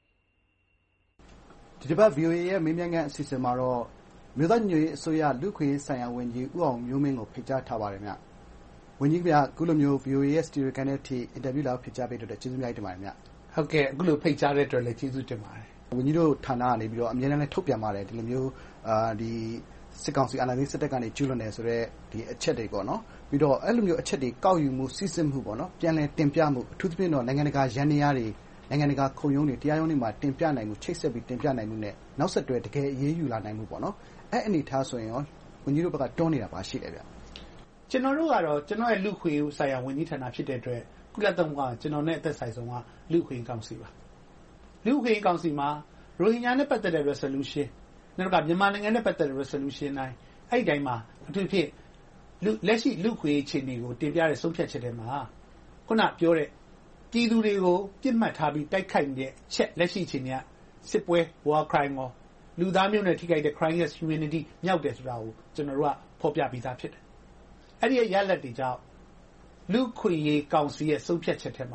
။ဒီတစ်ပတ် VOA ရဲ့မေးမြန်းခန်းအစီအစဉ်မှာတော့မြို့သားညွေအစိုးရလူ့ခွင့်ရေးဆိုင်ရာဝန်ကြီးဦးအောင်မျိုးမင်းကိုဖိတ်ကြားထားပါတယ်ဗျ။ဝန်ကြီးခင်ဗျအခုလိုမျိုး VOA ရဲ့စတူဒီယိုကနေထိအင်တာဗျူးလာဖိတ်ကြားပေးတဲ့အတွက်ကျေးဇူးများတင်ပါတယ်ဗျ။ဟုတ်ကဲ့အခုလိုဖိတ်ကြားတဲ့အတွက်လည်းကျေးဇူးတင်ပါတယ်။ဝန်ကြီးတို့ဌာနကနေပြီးတော့အမြဲတမ်းလည်းထုတ်ပြန်ပါတယ်ဒီလိုမျိုးဒီစစ်ကောင်စီအာဏာသိမ်းစစ်တပ်ကနေကျူးလွန်တယ်ဆိုတော့ဒီအချက်တွေပေါ့နော်။ပြီးတော့အဲ့လိုမျိုးအချက်တွေကောက်ယူမှုစစ်စစ်မှုပေါ့နော်။ပြန်လည်တင်ပြမှုအထူးသဖြင့်တော့နိုင်ငံတကာရန်နေရတွေနိုင်ငံတကာခုံရုံးတွေတရားရုံးတွေမှာတင်ပြနိုင်မှုချိတ်ဆက်ပြီးတင်ပြနိုင်မှုနဲ့နောက်ဆက်တွဲတကယ်အရေးယူလာနိုင်မှုပေါ့နော်အဲ့အနေထားဆိုရင်ရောဝန်ကြီးတို့ဘက်ကတွန်းနေတာပါရှိတယ်ဗျကျွန်တော်တို့ကတော့ကျွန်တော်ရဲ့လူခွေဆိုင်ရာဝန်ကြီးဌာနဖြစ်တဲ့အတွက်ကုလသမဂ္ဂကျွန်တော်နဲ့အသက်ဆိုင်ဆုံးကလူခွေကောင်စီပါလူခွေကောင်စီမှာရိုဟင်ဂျာနဲ့ပတ်သက်တဲ့ resolution နောက်ကမြန်မာနိုင်ငံနဲ့ပတ်သက်တဲ့ resolution တိုင်းအဲ့ဒီတိုင်းမှာအထူးဖြင့်လက်ရှိလူခွေအခြေအနေကိုတင်ပြတဲ့ဆုံးဖြတ်ချက်တွေမှာခုနပြောတဲ့ပြည်သူတွေကိုပြစ်မှတ်ထားပြီးတိုက်ခိုက်နေတဲ့ချက်လက်ရှိအခြေအနေကစစ်ပွဲ war crime ကိုလူသားမျိုးနဲ့ထိခိုက်တဲ့ crime against humanity မြောက်တယ်ဆိုတာကိုကျွန်တော်တို့ကဖော်ပြပြီးသားဖြစ်တယ်။အဲ့ဒီရလဒ်တွေကြောင့်လူခွေရေးကောင်စီရဲ့ဆုံးဖြတ်ချက်ထဲမှာ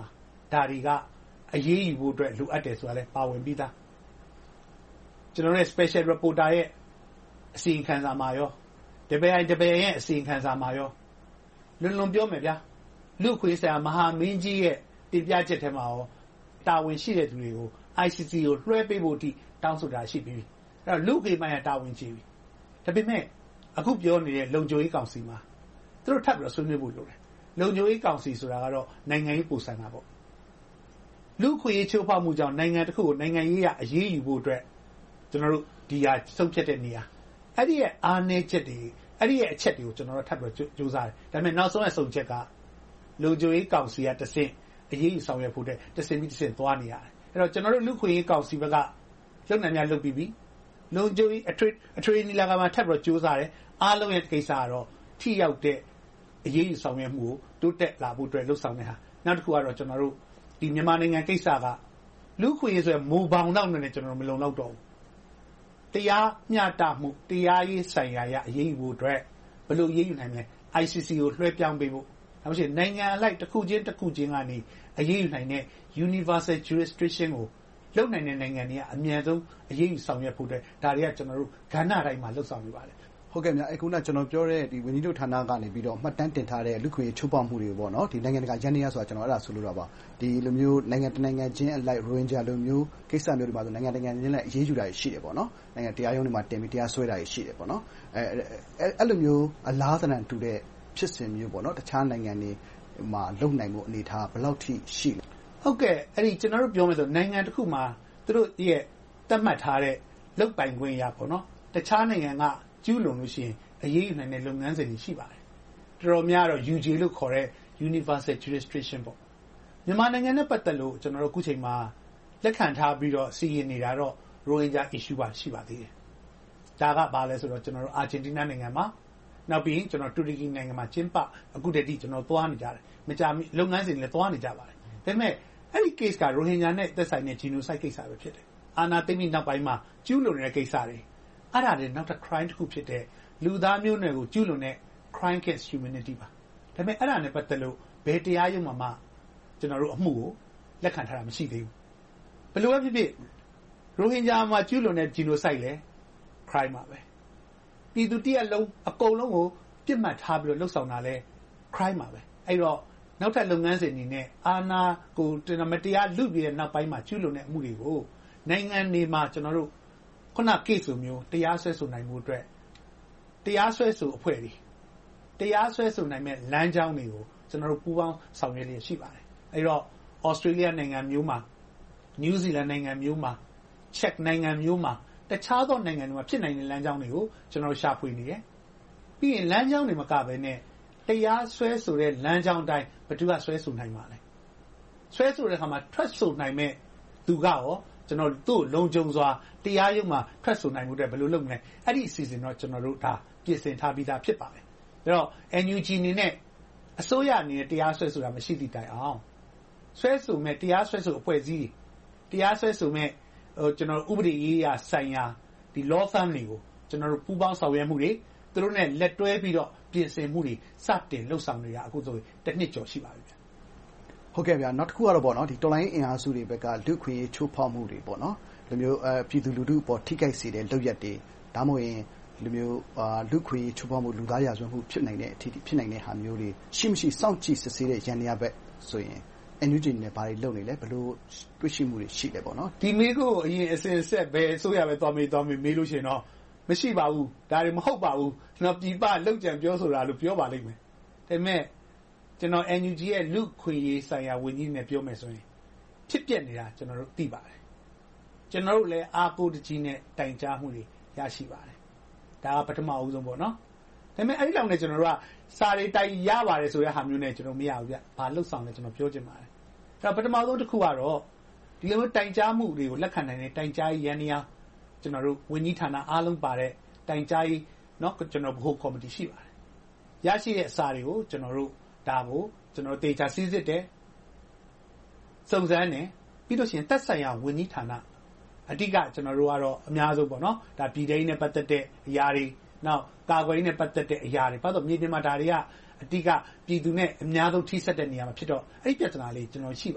ဒါတွေကအရေးယူဖို့အတွက်လိုအပ်တယ်ဆိုတာလည်းပါဝင်ပြီးသားကျွန်တော်ရဲ့ special reporter ရဲ့အစီရင်ခံစာမှာရောတပယ်ရဲ့အစီရင်ခံစာမှာရောလွန်ပြောမယ်ဗျာလူခွေးဆရာမဟာမင်းကြီးရဲ့တင်ပြချက်ထဲမှာရောတာဝန်ရှိတဲ့သူတွေကို ICC ကိုလွှဲပေးဖို့အထိတောင်းဆိုတာရှိပြီးအဲ့တော့လူခွေးမှတာဝန်ကြီးပြီဒါပေမဲ့အခုပြောနေတဲ့လုံခြုံရေးကောင်စီမှာသူတို့ထပ်ပြီးတော့ဆွေးနွေးဖို့လိုတယ်လုံခြုံရေးကောင်စီဆိုတာကတော့နိုင်ငံရေးပုံစံတာပေါ့လူခွေးချိုးဖောက်မှုကြောင့်နိုင်ငံတစ်ခုကိုနိုင်ငံရေးအရေးယူဖို့အတွက်ကျွန်တော်တို့ဒီဟာဆုံးဖြတ်တဲ့နေရာအဲ့ဒီရဲ့အားနည်းချက်တွေအဲ့ဒီရဲ့အချက်တွေကိုကျွန်တော်တို့ထပ်ပြီးကြိုးစားတယ်ဒါပေမဲ့နောက်ဆုံးအဆုံးချက်ကလုံခြုံရေးကောင်စီကတဆင့်အရေးယူဆောင်ရွက်ဖို့တဲ့တဆင့်ပြီးတဆင့်သွားနေရတယ်အဲ့တော့ကျွန်တော်တို့လူခွေးကောင်စီဘက်ကလုံနိုင်များလုပ်ပြီးပြီလုံခြုံရေးအထွေနီလာကမှာထပ်ပြီးကြိုးစားတယ်အားလုံးရဲ့ကိစ္စကတော့ထိရောက်တဲ့အရေးယူဆောင်ရွက်မှုကိုတိုးတက်လာဖို့အတွက်လှုပ်ဆောင်နေတာနောက်တစ်ခုကတော့ကျွန်တော်တို့ဒီမြန်မာနိုင်ငံကိစ္စကလူခွေးဆိုရမူပေါင်းတော့နဲ့ကျွန်တော်မလုံလောက်တော့ဘူးတရားမျှတမှုတရားရေးဆိုင်ရာအရေးယူဖို့အတွက်ဘယ်လိုအရေးယူနိုင်မလဲ ICC ကိုလွှဲပြောင်းပေးဖို့ဒါမှမဟုတ်နိုင်ငံအလိုက်တစ်ခုချင်းကနေအရေးယူနိုင်တဲ့ universal jurisdiction ကိုလုပ်နိုင်တဲ့နိုင်ငံတွေကအမြန်ဆုံးအရေးယူဆောင်ရွက်ဖို့အတွက်ဒါတွေကကျွန်တော်တို့ကဏ္ဍတိုင်းမှာလှုပ်ဆောင်နေပါတယ်ဟုတ်ကဲ့ဗျာအခုနကျွန်တော်ပြောတဲ့ဒီဝန်ကြီးတို့ဌာနကနေပြီးတော့မှတ်တမ်းတင်ထားတဲ့လူခွေချိုးဖောက်မှုတွေပေါ့နော်ဒီနိုင်ငံတကာရန်နေရဆိုတာကျွန်တော်အဲ့ဒါဆိုလို့တော့ပါဒီလိုမျိုးနိုင်ငံတနိုင်ငံချင်းအလိုက်ရိုဟင်ဂျာလိုမျိုးကိစ္စမျိုးတွေမှာဆိုနိုင်ငံတကာချင်းလည်းအရေးယူတာရှိတယ်ပေါ့နော်နိုင်ငံတရားရုံးတွေမှာတင်ပြီးတရားစွဲတာရှိတယ်ပေါ့နော်အဲ့လိုမျိုးအလားသဏ္ဍာန်တူတဲ့ဖြစ်စဉ်မျိုးပေါ့နော်တခြားနိုင်ငံတွေမှာလုံနိုင်မှုအနေထားဘယ်လောက်ထိရှိလဲဟုတ်ကဲ့အဲ့ဒီကျွန်တော်တို့ပြောမယ်ဆိုနိုင်ငံတစ်ခုမှာသူတို့ရဲ့သတ်မှတ်ထားတဲ့လုတ်ပိုင်ခွင့်ရပေါ့နော်တခြားနိုင်ငံကကျူးလွန်လို့ရှိရင်အရေးယူနိုင်တဲ့လုပ်ငန်းစဉ်တွေရှိပါတယ်တော်တော်များတော့ UJ လို့ခေါ်တဲ့ Universal Jurisdiction ပေါ့မြန်မာနိုင်ငံနဲ့ပတ်သက်လို့ကျွန်တော်တို့အခုချိန်မှာလက်ခံထားပြီးတော့စီရင်နေတာတော့ Rohingya issue ပါရှိပါသေးတယ်ဒါကဘာလဲဆိုတော့ကျွန်တော်တို့အာဂျင်တီးနားနိုင်ငံမှာနောက်ပြီးကျွန်တော်တူရကီနိုင်ငံမှာကျင်းပအခုတည်းကကျွန်တော်သွားနေကြတယ်မကြာမီလုပ်ငန်းစဉ်တွေလည်းသွားနေကြပါတယ်ဒါပေမဲ့အဲ့ဒီ case က Rohingya နဲ့သက်ဆိုင်တဲ့ genocide ကိစ္စပဲဖြစ်တယ်အာဏာသိမ်းပြီးနောက်ပိုင်းမှာကျူးလွန်နေတဲ့ကိစ္စတွေအဲ့ဒါတွေနောက်တစ် crime တစ်ခုဖြစ်တဲ့လူသားမျိုးနွယ်ကိုကျူးလွန်တဲ့ crime against humanity ပါဒါပေမဲ့အဲ့ဒါနဲ့ပတ်သက်လို့ဘယ်တရားရုံးမှာကျွန်တော်တို့အမှုကိုလက်ခံထားတာမရှိသေးဘူးဘယ်လိုပဲဖြစ်ဖြစ် Rohingya မှာကျူးလွန်တဲ့ genocide လဲ crime ပါပဲပြည်သူတရက်လုံးအကုန်လုံးကိုပြစ်မှတ်ထားပြီးတော့လှုပ်ဆောင်တာလဲ crime ပါပဲအဲ့တော့နောက်ထပ်လုပ်ငန်းစဉ်တွေနဲ့အာဏာကိုမတရားလူပြီးတဲ့နောက်ပိုင်းမှာကျူးလွန်တဲ့အမှုတွေကိုနိုင်ငံတွေမှာကျွန်တော်တို့ခုန case လိုမျိုးတရားစွဲဆိုနိုင်မှုအတွက်တရားစွဲဆိုအဖွဲ့တွေတရားစွဲဆိုနိုင်မဲ့လမ်းကြောင်းတွေကိုကျွန်တော်တို့ပူးပေါင်းဆောင်ရွက်ရရှိပါတယ်အဲ့တော့ Australia နိုင်ငံမျိုးမှာ New Zealand နိုင်ငံမျိုးမှာ Czech နိုင်ငံမျိုးမှာတခြားသောနိုင်ငံတွေမှာဖြစ်နိုင်တဲ့လမ်းကြောင်းတွေကိုကျွန်တော်ရှာဖွေနေတယ်ပြီးရင်လမ်းကြောင်းတွေမကဘဲနဲ့တရားစွဲဆိုတဲ့လမ်းကြောင်းတိုင်းဘယ်သူကစွဲဆိုနိုင်မှာလဲစွဲဆိုတဲ့အခါမှာထွက်ဆိုနိုင်မဲ့သူကရောကျွန်တော်တို့လုံခြုံစွာတရားရုံးမှာထွက်ဆိုနိုင်မှုတွေဘယ်လိုလုပ်မလဲအဲ့ဒီအစီအစဉ်တော့ကျွန်တော်တို့ဒါပြင်ဆင်ထားပြီးသားဖြစ်ပါတယ်ဒါတော့ NUG အနေနဲ့အစိုးရအနေနဲ့တရားစွဲဆိုတာမရှိသည့်တိုင်အောင်စွဲဆိုမဲ့တရားစွဲဆိုအဖွဲ့အစည်းတရားစွဲဆိုမဲ့ကျွန်တော်ဥပဒေရေးရာဆိုင်ရာဒီ law firm တွေကိုကျွန်တော်တို့ပူးပေါင်းဆောင်ရွက်မှုတွေသူတို့နဲ့လက်တွဲပြီးတော့ပြင်ဆင်မှုတွေစတင်လှုပ်ဆောင်နေတာအခုဆိုတစ်နှစ်ကျော်ရှိပါပြီဗျဟုတ်ကဲ့ဗျာနောက်တစ်ခုကတော့ပေါ့နော်ဒီတော်လိုင်းအင်အားစုတွေဘက်ကလူခွေချိုးဖောက်မှုတွေပေါ့နော်ဒီမျိုးပြည်သူလူထုပေါ်ထိခိုက်စေတဲ့လုပ်ရက်တွေဒါမှမဟုတ်ရင်ဒီမျိုးလူခွေချိုးဖောက်မှုလူသားရာဇဝတ်မှုဖြစ်နိုင်တဲ့အထိဖြစ်နိုင်တဲ့ဟာမျိုးတွေရှိမရှိစောင့်ကြည့်စစ်ဆေးတဲ့ရန်ရာဘက်ဆိုရင်NUG နဲ့ဘာတွေလုပ်နေလဲဘယ်လိုတွေ့ရှိမှုတွေရှိလဲပေါ့နော်ဒီမေးကိုအရင်အစဉ်ဆက်ပဲအစိုးရပဲသွားမေးမေးလို့ရှိရင်တော့မရှိပါဘူးဒါတွေမဟုတ်ပါဘူးကျွန်တော်ပြည်ပလောက်ကြံပြောဆိုတာလို့ပြောပါလိမ့်မယ်ဒါပေမဲ့ကျွန်တော် NUG ရဲ့လူခွေရေးဆိုင်ရာဝန်ကြီးနဲ့ပြောမယ်ဆိုရင်ဖြစ်ပျက်နေတာကျွန်တော်တို့သိပါတယ်ကျွန်တော်တို့လည်းအားကိုးတကြီးနဲ့တိုင်ကြားမှုတွေရရှိပါတယ်ဒါကပထမအဦးဆုံးပေါ့နော်ဒါပေမဲ့အဲ့ဒီလောက်နဲ့ကျွန်တော်တို့ကစာတွေတိုင်ရပါတယ်ဆိုတဲ့ဟာမျိုးနဲ့ကျွန်တော်မရဘူးဗျဘာလှုပ်ဆောင်လဲကျွန်တော်ပြောချင်ပါတယ်ဒါပထမဆုံးတစ်ခုကတော့ဒီလိုတိုင်ကြားမှုတွေကိုလက်ခံနိုင်တဲ့တိုင်ကြားရေးရန်နေရာကျွန်တော်တို့ဝန်ကြီးဌာနအားလုံးပါတဲ့တိုင်ကြားရေးเนาะကျွန်တော်ဗဟိုကော်မတီရှိပါတယ်ရရှိတဲ့အစာတွေကိုကျွန်တော်တို့ဒါကိုကျွန်တော်တေချာစစ်စစ်တယ်စုံစမ်းတယ်ပြီးလို့ရှိရင်သက်ဆိုင်ရာဝန်ကြီးဌာနအတိကကျွန်တော်တို့ကတော့အများဆုံးပေါ့နော်ဒါပြည်ထောင်နဲ့ပတ်သက်တဲ့အရာတွေနောက်ကာကွယ်ရေးနဲ့ပတ်သက်တဲ့အရာတွေဘာလို့မြေပြင်မှာဒါတွေကအတိကပြည်သူနဲ့အများဆုံးထိစပ်တဲ့နေရာမှာဖြစ်တော့အဲ့ဒီပြဿနာလေးကျွန်တော်ရှိပါတယ်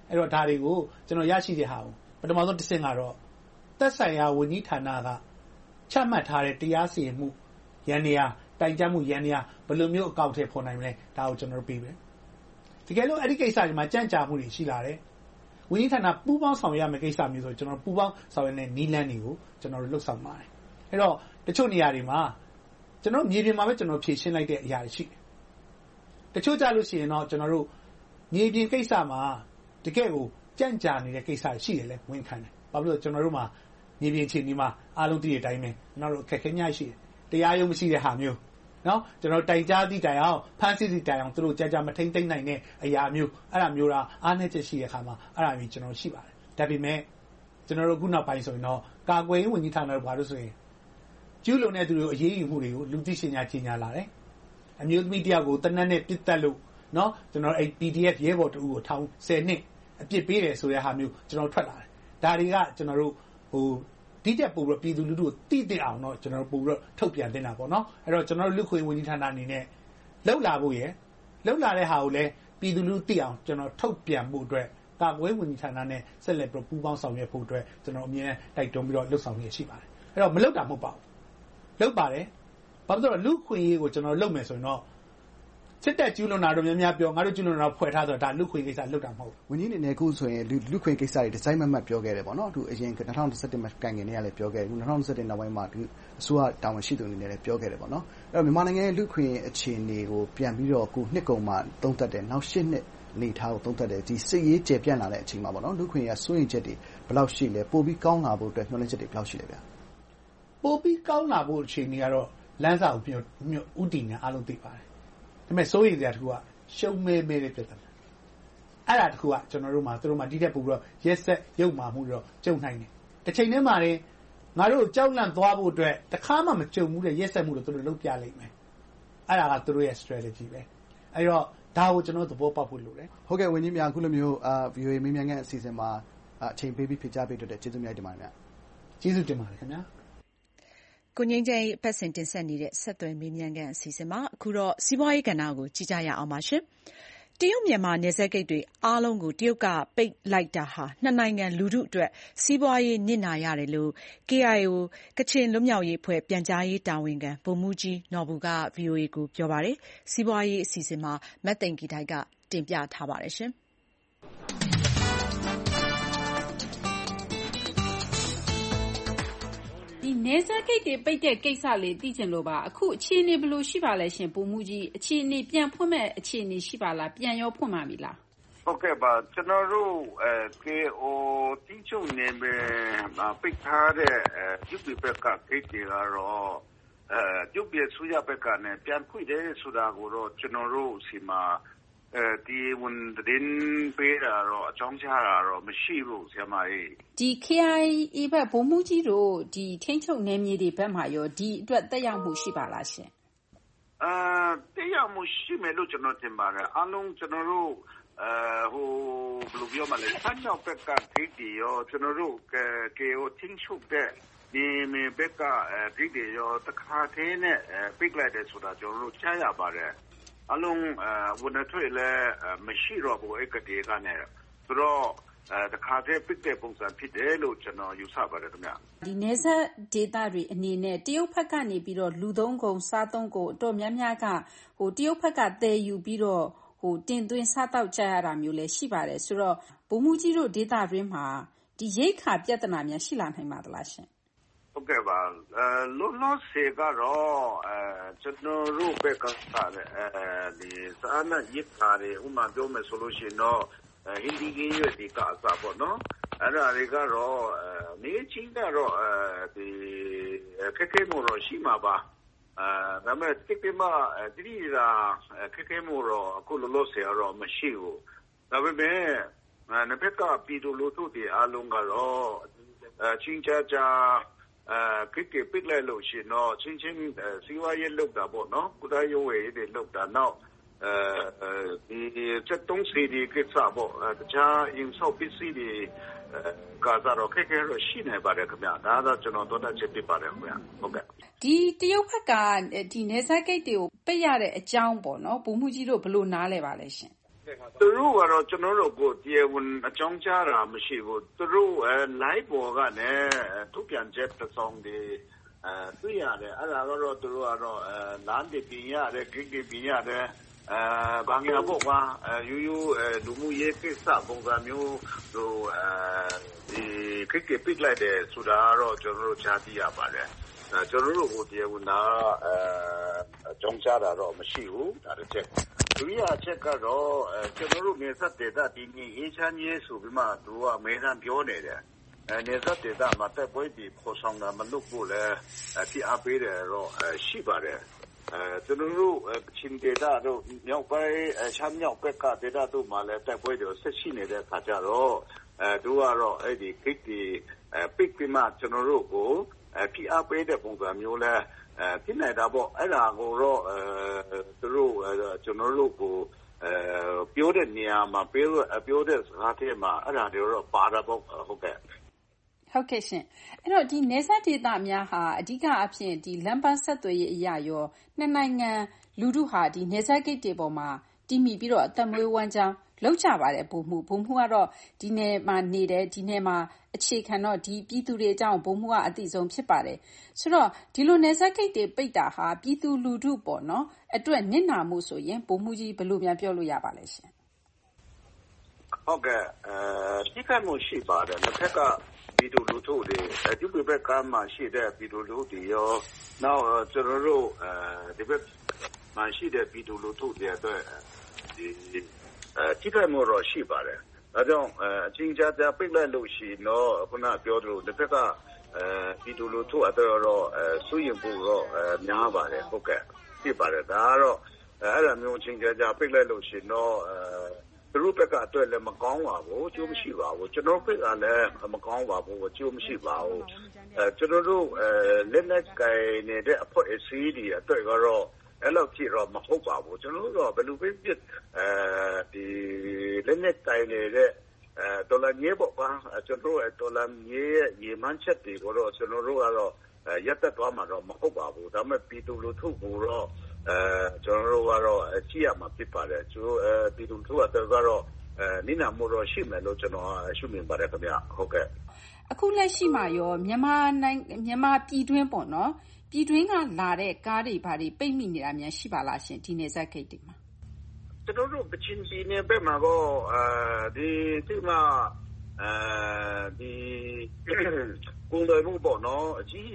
အဲ့တော့ဒါတွေကိုကျွန်တော်ရရှိတဲ့ဟာကိုပထမဆုံးတစ်ဆင့်ကတော့သက်ဆိုင်ရာဝန်ကြီးဌာနကချမှတ်ထားတဲ့တရားစီရင်မှုယန္တရားတိုင်ကြားမှုယန္တရားဘယ်လိုမျိုးအကောင့်ထဲပေါ်နိုင်မလဲဒါကိုကျွန်တော်တို့ပြီးမယ်တကယ်လို့အဲ့ဒီကိစ္စတွေမှာကြံ့ကြာမှုတွေရှိလာတယ်ဝန်ကြီးဌာနပူးပေါင်းဆောင်ရွက်ရမယ့်ကိစ္စမျိုးဆိုကျွန်တော်ပူးပေါင်းဆောင်ရွက်တဲ့နည်းလမ်းတွေကိုကျွန်တော်တို့လှုပ်ဆောင်ပါတယ်အဲ့တော့တချို့နေရာတွေမှာကျွန်တော်မြေပြင်မှာပဲကျွန်တော်ဖြည့်ရှင်းလိုက်တဲ့အရာတွေရှိတယ်တချို့ကြလို့ရှိရင်တော့ကျွန်တော်တို့မြေပြင်ကိစ္စမှာတကယ်ကိုကြံ့ကြာနေတဲ့ကိစ္စရှိတယ်လေဝန်ခံတယ်ဘာလို့လဲကျွန်တော်တို့မှာမြေပြင်အခြေအနေမှာအားလုံးသိတဲ့အတိုင်းပဲကျွန်တော်တို့အခက်အခဲများရှိတယ်တရားရုံးမရှိတဲ့ဟာမျိုးနော်ကျွန်တော်တိုင်ကြားသည့်တိုင်အောင်ဖမ်းဆီးသည့်တိုင်အောင်သူတို့ကြာကြာမထိမ့်သိမ့်နိုင်တဲ့အရာမျိုးအဲ့ဒါမျိုးလားအားနည်းချက်ရှိတဲ့အခါမှာအဲ့ဒါမျိုးကျွန်တော်ရှိပါတယ်ဒါပေမဲ့ကျွန်တော်တို့ခုနောက်ပိုင်းဆိုရင်တော့ကာကွယ်ရေးဝန်ကြီးဌာနတို့ဘာလို့ဆိုရင်ကျူးလွန်တဲ့သူတွေကိုအရေးယူမှုတွေကိုလူသိရှင်ညာလာတယ်အမျိုးသမီးတယောက်ကိုတနက်နဲ့ပြစ်တက်လို့နော်ကျွန်တော်အဲ့ PDF ရဲဘော်တူကိုထောင်10နှစ်အပြစ်ပေးတယ်ဆိုတဲ့ဟာမျိုးကျွန်တော်ထွက်လာတယ်ဒါတွေကကျွန်တော်တို့ဒီတက်ပို့ပြီးပြည်သူလူထုကိုတိတိအောင်တော့ကျွန်တော်တို့ပို့ပြီးထုတ်ပြန်တင်တာပေါ့နော်အဲ့တော့ကျွန်တော်တို့လူခွေဝန်ကြီးဌာနအနေနဲ့လောက်လာဖို့ရယ်လောက်လာတဲ့ဟာကိုလည်းပြည်သူလူထုသိအောင်ကျွန်တော်ထုတ်ပြန်မှုအတွက်ကာကွယ်ဝန်ကြီးဌာနနဲ့ဆက်လက်ပြီးပူးပေါင်းဆောင်ရွက်ဖို့အတွက်ကျွန်တော်အမြဲတိုက်တွန်းပြီးတော့လှုပ်ဆောင်နေရှိပါတယ်အဲ့တော့မလုပ်တာမဟုတ်ပါဘူးလုပ်ပါတယ်ဘာလို့လဲဆိုတော့လူခွေရေးကိုကျွန်တော်လုပ်မယ်ဆိုရင်တော့စစ်တပ်ကျူးလွန်တာတို့များများပြောငါတို့ကျူးလွန်တာဖွဲ့ထားဆိုတော့ဒါလူခွေကိစ္စလုပ်တာမဟုတ်ဘူးဝန်ကြီးအနေနဲ့အခုဆိုရင်လူခွေကိစ္စတွေဒီဇိုင်းမတ်ပြောခဲ့တယ်ပေါ့နော်သူအရင်2021မှာကန်ကင်နေရလဲပြောခဲ့တယ်2021နောက်ပိုင်းမှာဒီအစိုးရတာဝန်ရှိသူအနေနဲ့လည်းပြောခဲ့တယ်ပေါ့နော်အဲ့တော့မြန်မာနိုင်ငံရဲ့လူခွေအခြေအနေကိုပြန်ပြီးတော့အခုနှစ်ကုန်မှာသုံးသပ်တယ်နောက်8နှစ်နေထားကိုသုံးသပ်တယ်ဒီစစ်ရေးကျေပြန့်လာတဲ့အချိန်မှာပေါ့နော်လူခွေရစိုးရင်ချက်တွေဘယ်လောက်ရှိလဲပိုပြီးကောင်းလာဖို့အတွက်မျှော်လင့်ချက်တွေဘယ်လောက်ရှိလဲဗျာပိုပြီးကောင်းလာဖို့အခြေအနေကတော့လမ်းစာကိုဥတည်နေအားလုံးသိပါတယ်ဒါပေမဲ့စိုးရိမ်စရာတစ်ခုကရှုံးမဲတဲ့ပြဿနာအဲ့ဒါတစ်ခုကကျွန်တော်တို့မှာသူတို့မှာဒီတက်ပို့ပြီးတော့ရက်ဆက်ရုပ်မာမှုတွေတော့ကြုံနိုင်တယ်တစ်ချိန်တည်းမှာလည်းငါတို့ကြောက်လန့်သွားဖို့အတွက်တခါမှမကြုံဘူးတဲ့ရက်ဆက်မှုတွေသူတို့လုပ်ပြလိမ့်မယ်အဲ့ဒါကသူတို့ရဲ့ strategy ပဲအဲ့တော့ဒါကိုကျွန်တော်သဘောပေါက်ဖို့လိုတယ်ဟုတ်ကဲ့ဝန်ကြီးများအခုလိုမျိုးVOA မေးမြန်းခန်းအစီအစဉ်မှာအချိန်ပေးပြီးဖိတ်ကြားပေးတဲ့ကျေးဇူးများတင်ပါတယ်ဗျကျေးဇူးတင်ပါတယ်ခင်ဗျာကိုငြိမ်းချမ်းရေးအပတ်စဉ်တင်ဆက်နေတဲ့ဆက်သွယ်မေးမြန်းခန်းအစီအစဉ်မှာအခုတော့စီးပွားရေးကဏ္ဍကိုကြည့်ကြရအောင်ပါရှင်။တရုတ်မြန်မာနယ်စပ်ဂိတ်တွေအားလုံးကိုတရုတ်ကပိတ်လိုက်တာဟာနှစ်နိုင်ငံလူထုအတွက်စီးပွားရေးနစ်နာရတယ်လို့ KIO ကချင်လွတ်မြောက်ရေးအဖွဲ့ပြန်ကြားရေးတာဝန်ခံဗိုလ်မှူးကြီးနော်ဘူက VOA ကိုပြောပါတယ်။စီးပွားရေးအစီအစဉ်မှာမသိင်္ဂီထိုက်ကတင်ပြထားပါတယ်ရှင်။နယ်စပ်ဂိတ်တွေပိတ်တဲ့ကိစ္စလေးသိချင်လို့ပါအခုအခြေအနေဘယ်လိုရှိပါလဲရှင်ပုံမှုကြီးအခြေအနေပြန်ဖွင့်မဲ့အခြေအနေရှိပါလားပြန်ရောဖွင့်ပါပြီလားဟုတ်ကဲ့ပါကျွန်တော်တို့ KO တင်းချုံနေမယ်ပိတ်ထားတဲ့ရုပ်ဘက်ကဂိတ်တွေကတော့ရုပ်ပြဆူရဘက်ကနဲ့ပြန်ဖွင့်တယ်ဆိုတာကိုတော့ကျွန်တော်တို့စီမှာဒီဝန်တင်ပေးတာတော့အကြောင်းကြားတာတော့မရှိဘူးဆရာမကြီးဒီ KIA ဘက်ဘုံမှုကြီးတို့ဒီထိန်းချုပ်နယ်မြေတွေဘက်မှာရောဒီအတွက်တက်ရောက်မှုရှိပါလားရှင်တက်ရောက်မှုရှိမယ်လို့ကျွန်တော်ထင်ပါတယ်အားလုံးကျွန်တော်တို့ဘယ်လိုပြောမလဲဆန်းရောက်ဘက်ကဂိတ်တွေရောကျွန်တော်တို့KO ထိန်းချုပ်တဲ့ဒီမြေဘက်ကဂိတ်တွေရောတခါတည်းနဲ့ပိတ်လိုက်တယ်ဆိုတာကျွန်တော်တို့ကြားရပါတယ်အလုံးဝန်ထမ်းလည်းမရှိတော့ဘူးအဲ့ကတည်းကနေဆိုတော့တခါတည်းပိတ်တဲ့ပုံစံဖြစ်တယ်လို့ကျွန်တော်ယူဆပါတယ်ခင်ဗျဒီနေဆက်ဒေတာတွေအနေနဲ့တရုတ်ဘက်ကနေပြီးတော့လူသုံးကုန်စားသုံးကုန်အတော်များများကတရုတ်ဘက်ကတည်ယူပြီးတော့တင်သွင်းစားတောက်ကြရတာမျိုးလည်းရှိပါတယ်ဆိုတော့ဘုံမှုကြီးတို့ဒေတာရင်းမှာဒီရိတ်ခါပြဿနာများရှိလာနိုင်ပါသလားရှင်ဟုတ်ကဲ့ပါလောစေကတော့ကျွန်တော်တို့ဘက်ကဒီစာနာရိတ်ခါတွေဥမာပြောမယ်ဆိုလို့ရှိရင်တော့ဟိန္ဒီကြီးရဲ့ဒီကအစားပေါ့နော်အဲ့ဒါတွေကတော့နေချင်းကတော့ဒီခက်မို့တော့ရှိမှာပါဒါပေမဲ့တိမတိရာခက်မို့တော့အခုလောစေတော့မရှိဘူးဒါပေမဲ့နှစ်ဘက်ကပြည်သူလူထုတွေအားလုံးကတော့ချင်းချာချာကိကပိတ်လိုက်လို့ရှိရင်တော့ချင်းစီဝါရေးလောက်တာပေါ့နော်ကုသရေးဝေးတွေလောက်တာနောက်ဒီချက်တုံးစီဒီကိစ္စပေါ့တခြားအင်းဆောက်ပစ္စည်းတွေကစားတော့ခက်ခဲလို့ရှိနေပါတယ်ခင်ဗျာဒါတော့ကျွန်တော်တို့တက်ချက်ပြပါတယ်ခင်ဗျာဟုတ်ကဲ့ဒီတရုတ်ဘက်ကဒီနယ်စပ်ဂိတ်တွေကိုပိတ်ရတဲ့အကြောင်းပေါ့နော်ဘုံမှုကြီးတို့ဘယ်လိုနားလဲပါလဲရှင်သူတို့ကတော့ကျွန်တော်တို့ကိုတရားဝင်အကြောင်းကြားတာမရှိဘူးသူတို့live ပေါ်ကနေထုတ်ပြန်ချက်တစ်စောင်တွေတွေ့ရတယ်အဲ့ဒါကတော့သူတို့ကတော့လမ်းတွေပြင်ရတယ်ဂိတ်တွေပြင်ရတယ်ဘာငါပေါ့ကွာယူလူမှုရေးကိစ္စပုံစံမျိုးတို့ဒီခိကပိတ်လိုက်တယ်ဆိုတာတော့ကျွန်တော်တို့ကြားသိရပါတယ်ကျွန်တော်တို့ကိုတရားဝင်တာကြောင်းကြားတာတော့မရှိဘူးဒါတစ်ချက်ဒုတိယအချက်ကတော့ကျွန်တော်တို့နေဆက်ဒေသတည်ငြိမ်အေးချမ်းရေးဆိုပြီးမှသူကအမေရိကန်ပြောနေတယ်နေဆက်ဒေသမှာတက်ပွဲဒီပေါ်ဆောင်တာမလုပ်ဖို့လဲပြအားပေးတယ်တော့ရှိပါတယ်ကျွန်တော်တို့ချင်းဒေသတို့မြောက်ပိုင်းချမ်းမြောက်ဘက်ကဒေသတို့မှာလည်းတက်ပွဲတွေဆက်ရှိနေတဲ့ခါကျတော့သူကတော့အဲ့ဒီခိတ်ဒီပိတ်ပြီးမှကျွန်တော်တို့ကိုပြအားပေးတဲ့ပုံစံမျိုးလဲဖြစ်နေတာပေါ့အဲ့ဒါကိုတော့သူတို့ကျွန်တော်တို့ကိုပြောတဲ့နေရာမှာပြောတဲ့စကားတွေမှာအဲ့ဒါတွေတော့ပါတာပေါ့ဟုတ်ကဲ့ရှင်အဲ့တော့ဒီနယ်စပ်ဒေသများဟာအဓိကအဖြစ်ဒီလမ်းပန်းဆက်သွယ်ရေးအရာရောနှစ်နိုင်ငံလူထုဟာဒီနယ်စပ်ဂိတ်တွေပေါ်မှာတည်မိပြီးတော့အသက်မွေးဝမ်းကြောင်းလောက်ကြပါတယ်ဘုံမှုကတော့ဒီနယ်မှာနေတယ်ဒီနယ်မှာအခြေခံတော့ဒီပြည်သူတွေအကြောင်းဘုံမှုကအသိဆုံးဖြစ်ပါတယ်ဆိုတော့ဒီလိုနယ်စပ်ဂိတ်တွေပိတ်တာဟာပြည်သူလူထုပေါ့နော်အတွက်နစ်နာမှုဆိုရင်ဘုံမှုကြီးဘယ်လိုများပြောလို့ရပါလဲရှင်ဟုတ်ကဲ့ဒီကမှရှိပါတယ်တစ်ခါကပြည်သူလူထုတွေဒီဘက်ကမှရှိတဲ့ပြည်သူလူထုတွေရောနောက်ကျွန်တော်တို့ဒီဘက်မှရှိတဲ့ပြည်သူလူထုတွေအတွက်ဒီကမှတော့ရှိပါတယ်ဒါကြောင့်အချင်းချင်းကြားပိတ်လိုက်လို့ရှိတော့ခုနပြောသလိုတစ်ခါကပြည်သူလူထုအတွက်တော့စိုးရင်ဖို့တော့များပါတယ်ဟုတ်ကဲ့ဖြစ်ပါတယ်ဒါကတော့အဲ့ဒါမျိုးချင်းကြားပိတ်လိုက်လို့ရှိတော့သူတို့ဘက်ကအတွက်လည်းမကောင်းပါဘူးအကျိုးမရှိပါဘူးကျွန်တော်ဘက်ကလည်းမကောင်းပါဘူးအကျိုးမရှိပါဘူးကျွန်တော်တို့လက်နက်ကိုင်နေတဲ့အဖွဲ့အစည်းတွေအတွက်ကတော့အဲ့လိုဖြစ်တော့မဟုတ်ပါဘူးကျွန်တော်တို့ဘယ်လိုပဲဖြစ်ဒီလက်နက်ကိုင်နေတဲ့ဒေါ်လာမြေပေါ့ကွာကျွန်တော်တို့ဒေါ်လာမြေရေမှန်းချက်တွေကိုတော့ကျွန်တော်တို့ကတော့ရပ်သက်သွားမှာတော့မဟုတ်ပါဘူးဒါပေမဲ့ပြည်သူလူထုကိုတော့ကျွန်တော်တို့ကတော့ကြည့်ရမှာဖြစ်ပါတယ်ကျိုးပြည်သူတို့ကတော့နိနာမို့တော့ရှိမယ်လို့ကျွန်တော်ရှုမြင်ပါတယ်ခင်ဗျဟုတ်ကဲ့အခုလက်ရှိမှာရောမြန်မာပြည်တွင်းပေါ့နော်ပြည်တွင်းကလာတဲ့ကားတွေဘာတွေပိတ်မိနေတာများရှိပါလားရှင်ဒီနယ်စပ်ဂိတ်တွေမှာကျွန်တော်တို့ကချင်ပြည်နယ်ဘက်မှာတော့ဒီမှာဒီကုန်သွယ်မှုပေါ့နော်အကြီး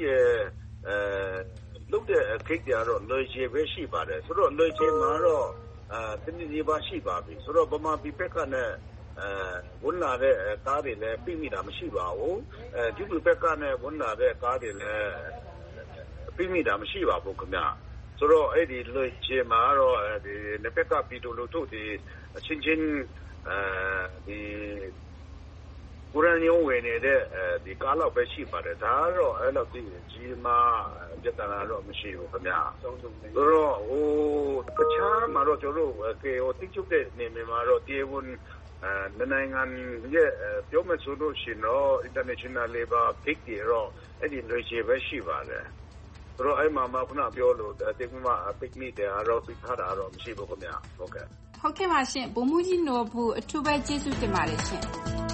လုပ်တဲ့ခိတ်ကြတော့လွယ်ချေပဲရှိပါတယ်ဆိုတော့လွယ်ချေမှာတော့တနည်းနည်းပါရှိပါပြီဆိုတော့ဗမာပြည်ဘက်ကနဲ့ဝန်လာတဲ့ကားတွေလည်းပြိမိတာမရှိပါဘူးဒီဘက်ကနဲ့ဝန်လာတဲ့ကားတွေလည်းပြိမိတာမရှိပါဘူးခင်ဗျဆိုတော့အဲ့ဒီလွယ်ချေမှာတော့ဒီနှစ်ဘက်ကပြည်သူလူထုဒီအချင်းချင်းဒီကိုရန်ရုံးဝင်နေတဲ့ဒီကားလောက်ပဲရှိပါတယ်ဒါတော့အဲ့လိုကြီးမာပြဿနာတော့မရှိဘူးခင်ဗျာဆိုတော့တခြားမှာတော့ကျွန်တော်တို့ကေဟိုတိကျတဲ့နေမှာတော့တေဝန်နိုင်ငံရဲ့ပြောမှဆိုလို့ရှိရင်တော့ international labor big တွေတော့အဲ့ဒီလွယ်ချေပဲရှိပါတယ်ဆိုတော့အဲ့မှာခုနပြောလို့တေကွန်မှာ picnic တွေတော့ပြထားတာတော့မရှိဘူးခင်ဗျာဟုတ်ကဲ့ပါရှင်ဘုံမူကြီးနော်ဘူးအထူးပဲကျေးဇူးတင်ပါတယ်ရှင်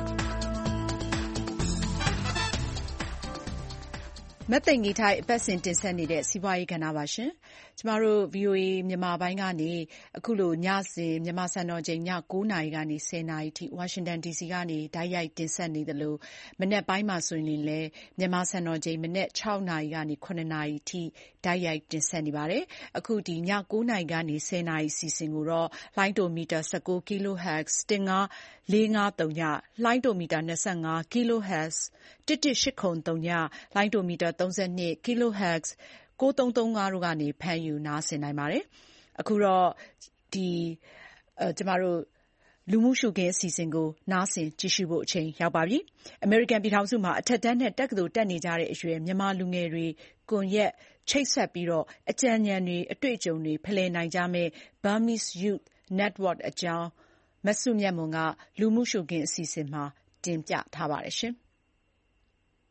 မသိင်္ဂီထိုက်အပတ်စဉ်တင်ဆက်နေတဲ့စီးပွားရေးကဏ္ဍပါရှင်။ကျမတို့ VOA မြန်မာပိုင်းကနေအခုလိုညစဉ်မြန်မာစံတော်ချိန်ည9:00 နာရီကနေ10:00 နာရီထိဝါရှင်တန် DC ကနေတိုက်ရိုက်တင်ဆက်နေသလိုမနက်ပိုင်းမှာဆိုရင်လည်းမြန်မာစံတော်ချိန်မနက်6:00 နာရီကနေ9:00 နာရီထိတိုက်ရိုက်တင်ဆက်နေပါတယ်။အခုဒီည9:00 နာရီကနေ10:00 နာရီစီစဉ်ကိုတော့လိုင်းတိုမီတာ19 kHz 15453ညလိုင်းတိုမီတာ25 kHz 11803ညလိုင်းတိုမီတာ32 kHz 9335တို့ကနေဖမ်းယူနားဆင်နိုင်ပါတယ်။အခုတော့ကျမတို့လူမှုရှုခင်းအစီအစဉ်ကိုနားဆင်ကြည့်ရှုဖို့အချိန်ရောက်ပါပြီ။ အမေရိကန်ပြည်ထောင်စုမှာအထက်တန်းနဲ့တက္ကသိုလ်တက်နေကြတဲ့အရွယ်မြန်မာလူငယ်တွေကွန်ရက်ချိတ်ဆက်ပြီးတော့အကြံဉာဏ်တွေအတွေ့အကြုံတွေဖလှယ်နိုင်ကြမယ့် Burmese Youth Network အကြောင်းမစုမြတ်မွန်ကလူမှုရှုခင်းအစီအစဉ်မှာတင်ပြထားပါတယ်ရှင်။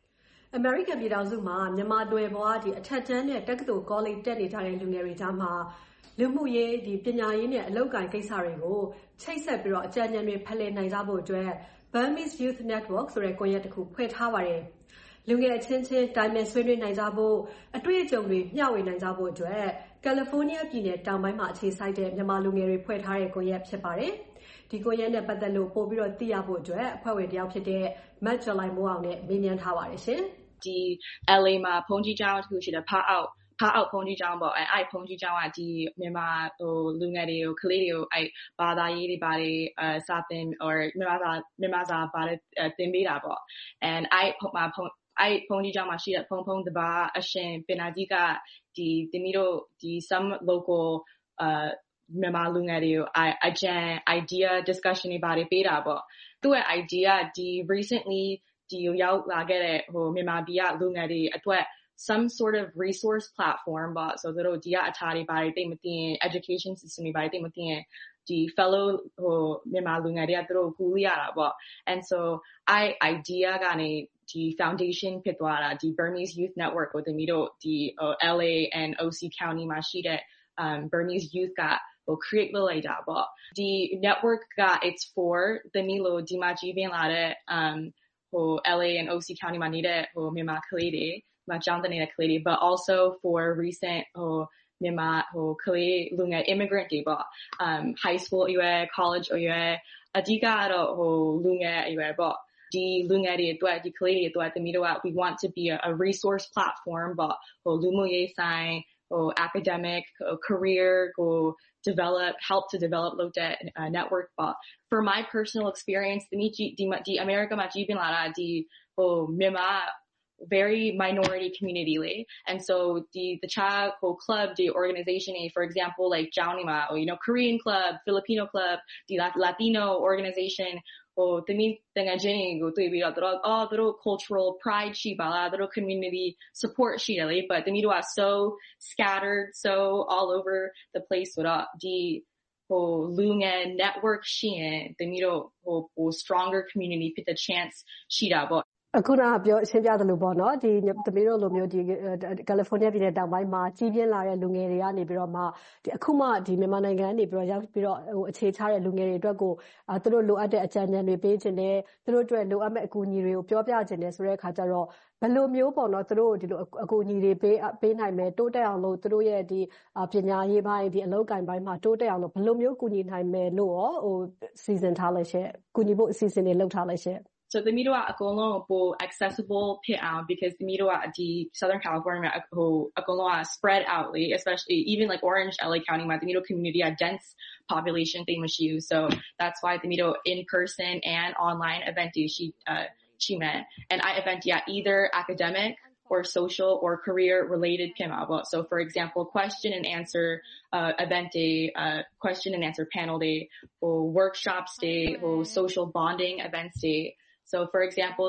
အမေရိကန်ပြည်ထောင်စုမှာမြန်မာနွယ်ဘွားအထက်တန်းနဲ့တက္ကသိုလ်ကောလိပ်တက်နေကြတဲ့လူငယ်တွေကြားမှာလူမှုရေးပညာရေးနဲ့အလုပ်အကိုင်ကိစ္စတွေကိုချိတ်ဆက်ပြီးတော့အကြံဉာဏ်တွေဖလှယ်နိုင်ကြဖို့အတွက် Burmese Youth Network ဆိုတဲ့ကွန်ရက်တစ်ခုဖွဲ့ထားပါတယ်။လူငယ်အချင်းချင်းတိုင်ပင်ဆွေးနွေးနိုင်ကြဖို့အတွေ့အကြုံတွေမျှဝေနိုင်ကြဖို့အတွက်ကယ်လီဖိုးနီးယားပြည်နယ်တောင်ပိုင်းမှာအခြေစိုက်တဲ့မြန်မာလူငယ်တွေဖွဲ့ထားတဲ့ကွန်ရက်ဖြစ်ပါတယ်။ဒီကွန်ရက်နဲ့ပတ်သက်လို့ပို့ပြီးတော့သိရဖို့အတွက်အဖွဲ့ဝင်တယောက်ဖြစ်တဲ့မတ်ကျော်လိုက်မိုးအောင်နဲ့မေးမြန်းထားပါတယ်ရှင်။ဒီ LA မှာဘုန်းကြီးကျောင်းတစ်ခုရှိတယ်ဖားအောက်ဘုန်းကြီးကျောင်းပေါ့အဲ့ဘုန်းကြီးကျောင်းကဒီမြန်မာလူငယ်တွေကိုကလေးတွေကိုအဲ့ဘာသာရေးတွေပါတယ်စာသင် or မြန်မာစာပါတယ်သင်ပေးတာပေါ့ and အဲ့ဘုန်းကြီးကျောင်းမှာရှိတဲ့ဖုံတပါအရှင်ပင်နာကြီးကဒီသမီးတို့ဒီ some local မြန်မာလူငယ်တွေကိုidea discussion တွေပါတယ်ပေးတာပေါ့သူ့ရဲ့ idea ဒီ recently ဒီရောက်လာခဲ့တဲ့မြန်မာပြည်ကလူငယ်တွေအတွက် some sort of resource platform ပေါ့ so သူတို့ဒီကအထာတွေပါတယ်သိမသိရင် education system တွေပါတယ်သိမသိရင်ဒီ fellow မြန်မာလူငယ်တွေကသူတို့ကူရတာပေါ့ and so idea ကနေဒီ foundation ဖြစ်သွားတာဒီ Burmese Youth Network ကိုသမီးတို့ဒီ LA and OC County မှာရှိတဲ့Burmese youth ကcreate လုပ်လိုက်တာပေါ့ဒီ network က it's for သမီးတို့ဒီမှာကြီးပြင်းလာတဲ့LA and OC County မှာနေတဲ့မြန်မာကလေးတွေမှာကျောင်းတက်နေတဲ့ကလေးတွေ but also for recent မြန်မာကလေးလူငယ် immigrant တွေပေါ့ high school အရွယ် college အရွယ်အဓိကတော့လူငယ်အရွယ်ပေါ့ဒီလူငယ်တွေအတွက်ဒီကလေးတွေအတွက်သမီးတို့က we want to be a resource platform ပေါ့လူမှုရေးဆိုင် academic career ကို help to develop လုပ်တဲ့ network ပေါ့ for my personal experience ဒီ America မှာကြီးပြင်းလာတာဒီမြန်မာ very minority community လေ and so the child club the organization for example like Jaunima or Korean club Filipino club the Latino organization the mean thingကိုတွေ့ပြီးတော့သူတို့ cultural pride ရှိပါလားသူတို့ community support ရှိတယ်လေ but သမီးတို့က so scattered so all over the place ဆိုတော့ဒီလူငယ် network ရှိရင်သမီးတို့ stronger community ဖြစ်တဲ့ chance ရှိတာပေါ့အခုနကပြောရှင်းပြသလိုပေါ့နော်ဒီသမီးတို့လိုမျိုးဒီကယ်လီဖိုးနီးယားပြည်နယ်တောင်ပိုင်းမှာကြီးပြင်းလာတဲ့လူငယ်တွေကနေပြီးတော့မှဒီအခုမှဒီမြန်မာနိုင်ငံကနေပြီးတော့ရောက်ပြီးတော့အခြေချတဲ့လူငယ်တွေအတွက်ကိုသူတို့လိုအပ်တဲ့အကြံဉာဏ်တွေပေးခြင်းနဲ့သူတို့အတွက်လိုအပ်မဲ့အကူအညီတွေကိုပြောပြခြင်းနဲ့ဆိုတဲ့အခါကျတော့ဘယ်လိုမျိုးပေါ့နော်သူတို့ဒီလိုအကူအညီတွေပေးနိုင်မယ်တိုးတက်အောင်လို့သူတို့ရဲ့ဒီပညာရေးပိုင်းဒီအလုပ်ကိုင်ပိုင်းမှာတိုးတက်အောင်လို့ဘယ်လိုမျိုးကူညီနိုင်မယ်လို့ရောစီစဉ်ထားလဲရှင့်ကူညီဖို့အစီအစဉ်တွေလုပ်ထားလဲရှင့် So the middle are accessible pit out because the middle are the Southern California are spread out, especially even like Orange, LA County, the middle community are dense population thing issue. So that's why the middle in person and online event she meant. And I event either academic or social or career related Kim Abba. So for example, question and answer event day, question and answer panel day, or workshops day, or social bonding events day. So for example,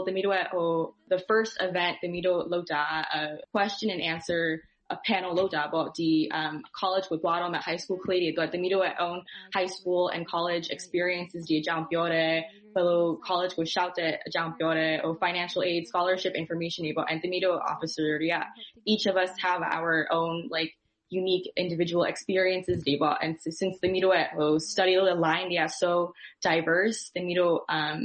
the first event, the middle loda, question and answer a panel loda about the college with Guadalajara at high school created, but the middle own high school and college experiences the jampiore, fellow college was shouted jampiore or financial aid scholarship information about and the middle officer, yeah. Each of us have our own like unique individual experiences, and since the middle study the line, they are so diverse, the middle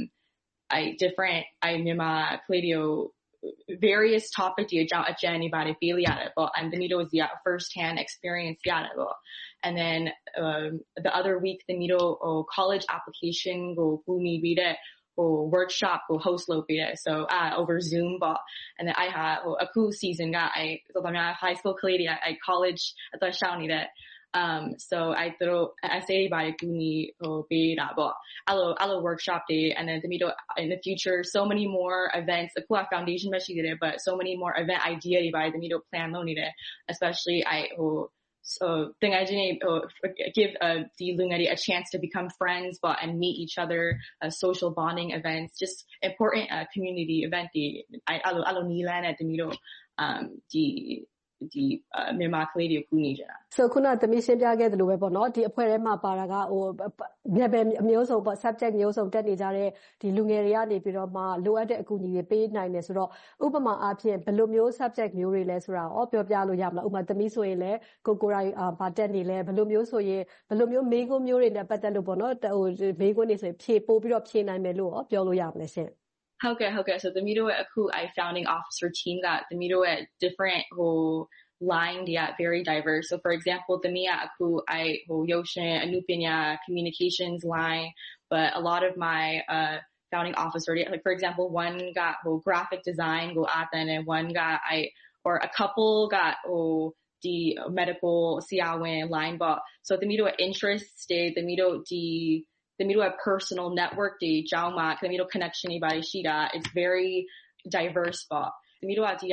various topic anybody feel and the middle is the first hand experience and then the other week the middle college application go read it or workshop or host so over Zoom and then I had a cool season high school I college at the Shawnee that so I throw essay by Guni or Beta, but Allo workshop day, and then the middle in the future, so many more events. The Kua Foundation, but so many more event idea by the middle plan only there. Especially think I didn't give the Lungari a chance to become friends, and meet each other. Social bonding events, just important community event. Allo Nilan at the middle. မြန်မာကလေးတွေကိုကူညီချင်တာ So ခုနသမီးရှင်းပြခဲ့သလိုပဲပေါ့နော်ဒီအဖွဲ့ထဲမှာပါတာကlevel အမျိုးစုံပေါ့ subject မျိုးစုံတက်နေကြတဲ့ဒီလူငယ်တွေကနေပြီးတော့မှလိုအပ်တဲ့အကူအညီတွေပေးနိုင်တယ်ဆိုတော့ဥပမာအားဖြင့်ဘယ်လိုမျိုး subject မျိုးတွေလဲဆိုတာရောပြောပြလို့ရမလားဥပမာသမီးဆိုရင်လည်းကိုယ်တိုင်ဘာတက်နေလဲဘယ်လိုမျိုးဆိုရင်ဘယ်လိုမျိုးမေးခွန်းမျိုးတွေနဲ့ပတ်သက်လို့ပေါ့နော်မေးခွန်းတွေဆိုရင်ပို့ပြီးတော့ဖြေနိုင်မယ်လို့ရောပြောလို့ရမလားရှင့်ဟုတ်ကဲ့ so သမီးတို့ရဲ့အခု founding officer team ကသမီးတို့ရဲ့ different line very diverse. So for example,သမီးကအခုရုပ်ရှင်အနုပညာ communications line, but a lot of my founding officer, like for example, one got graphic design go at and one got or a couple got the medical CRWin line, but so သမီးတို့ interest သမီးတို့ personal network တွေကြောင်းမှာသမီးတို့ connection တွေပါတယ်ရှိတာ it's very diverse ပေါ့သမီးတို့ကဒီ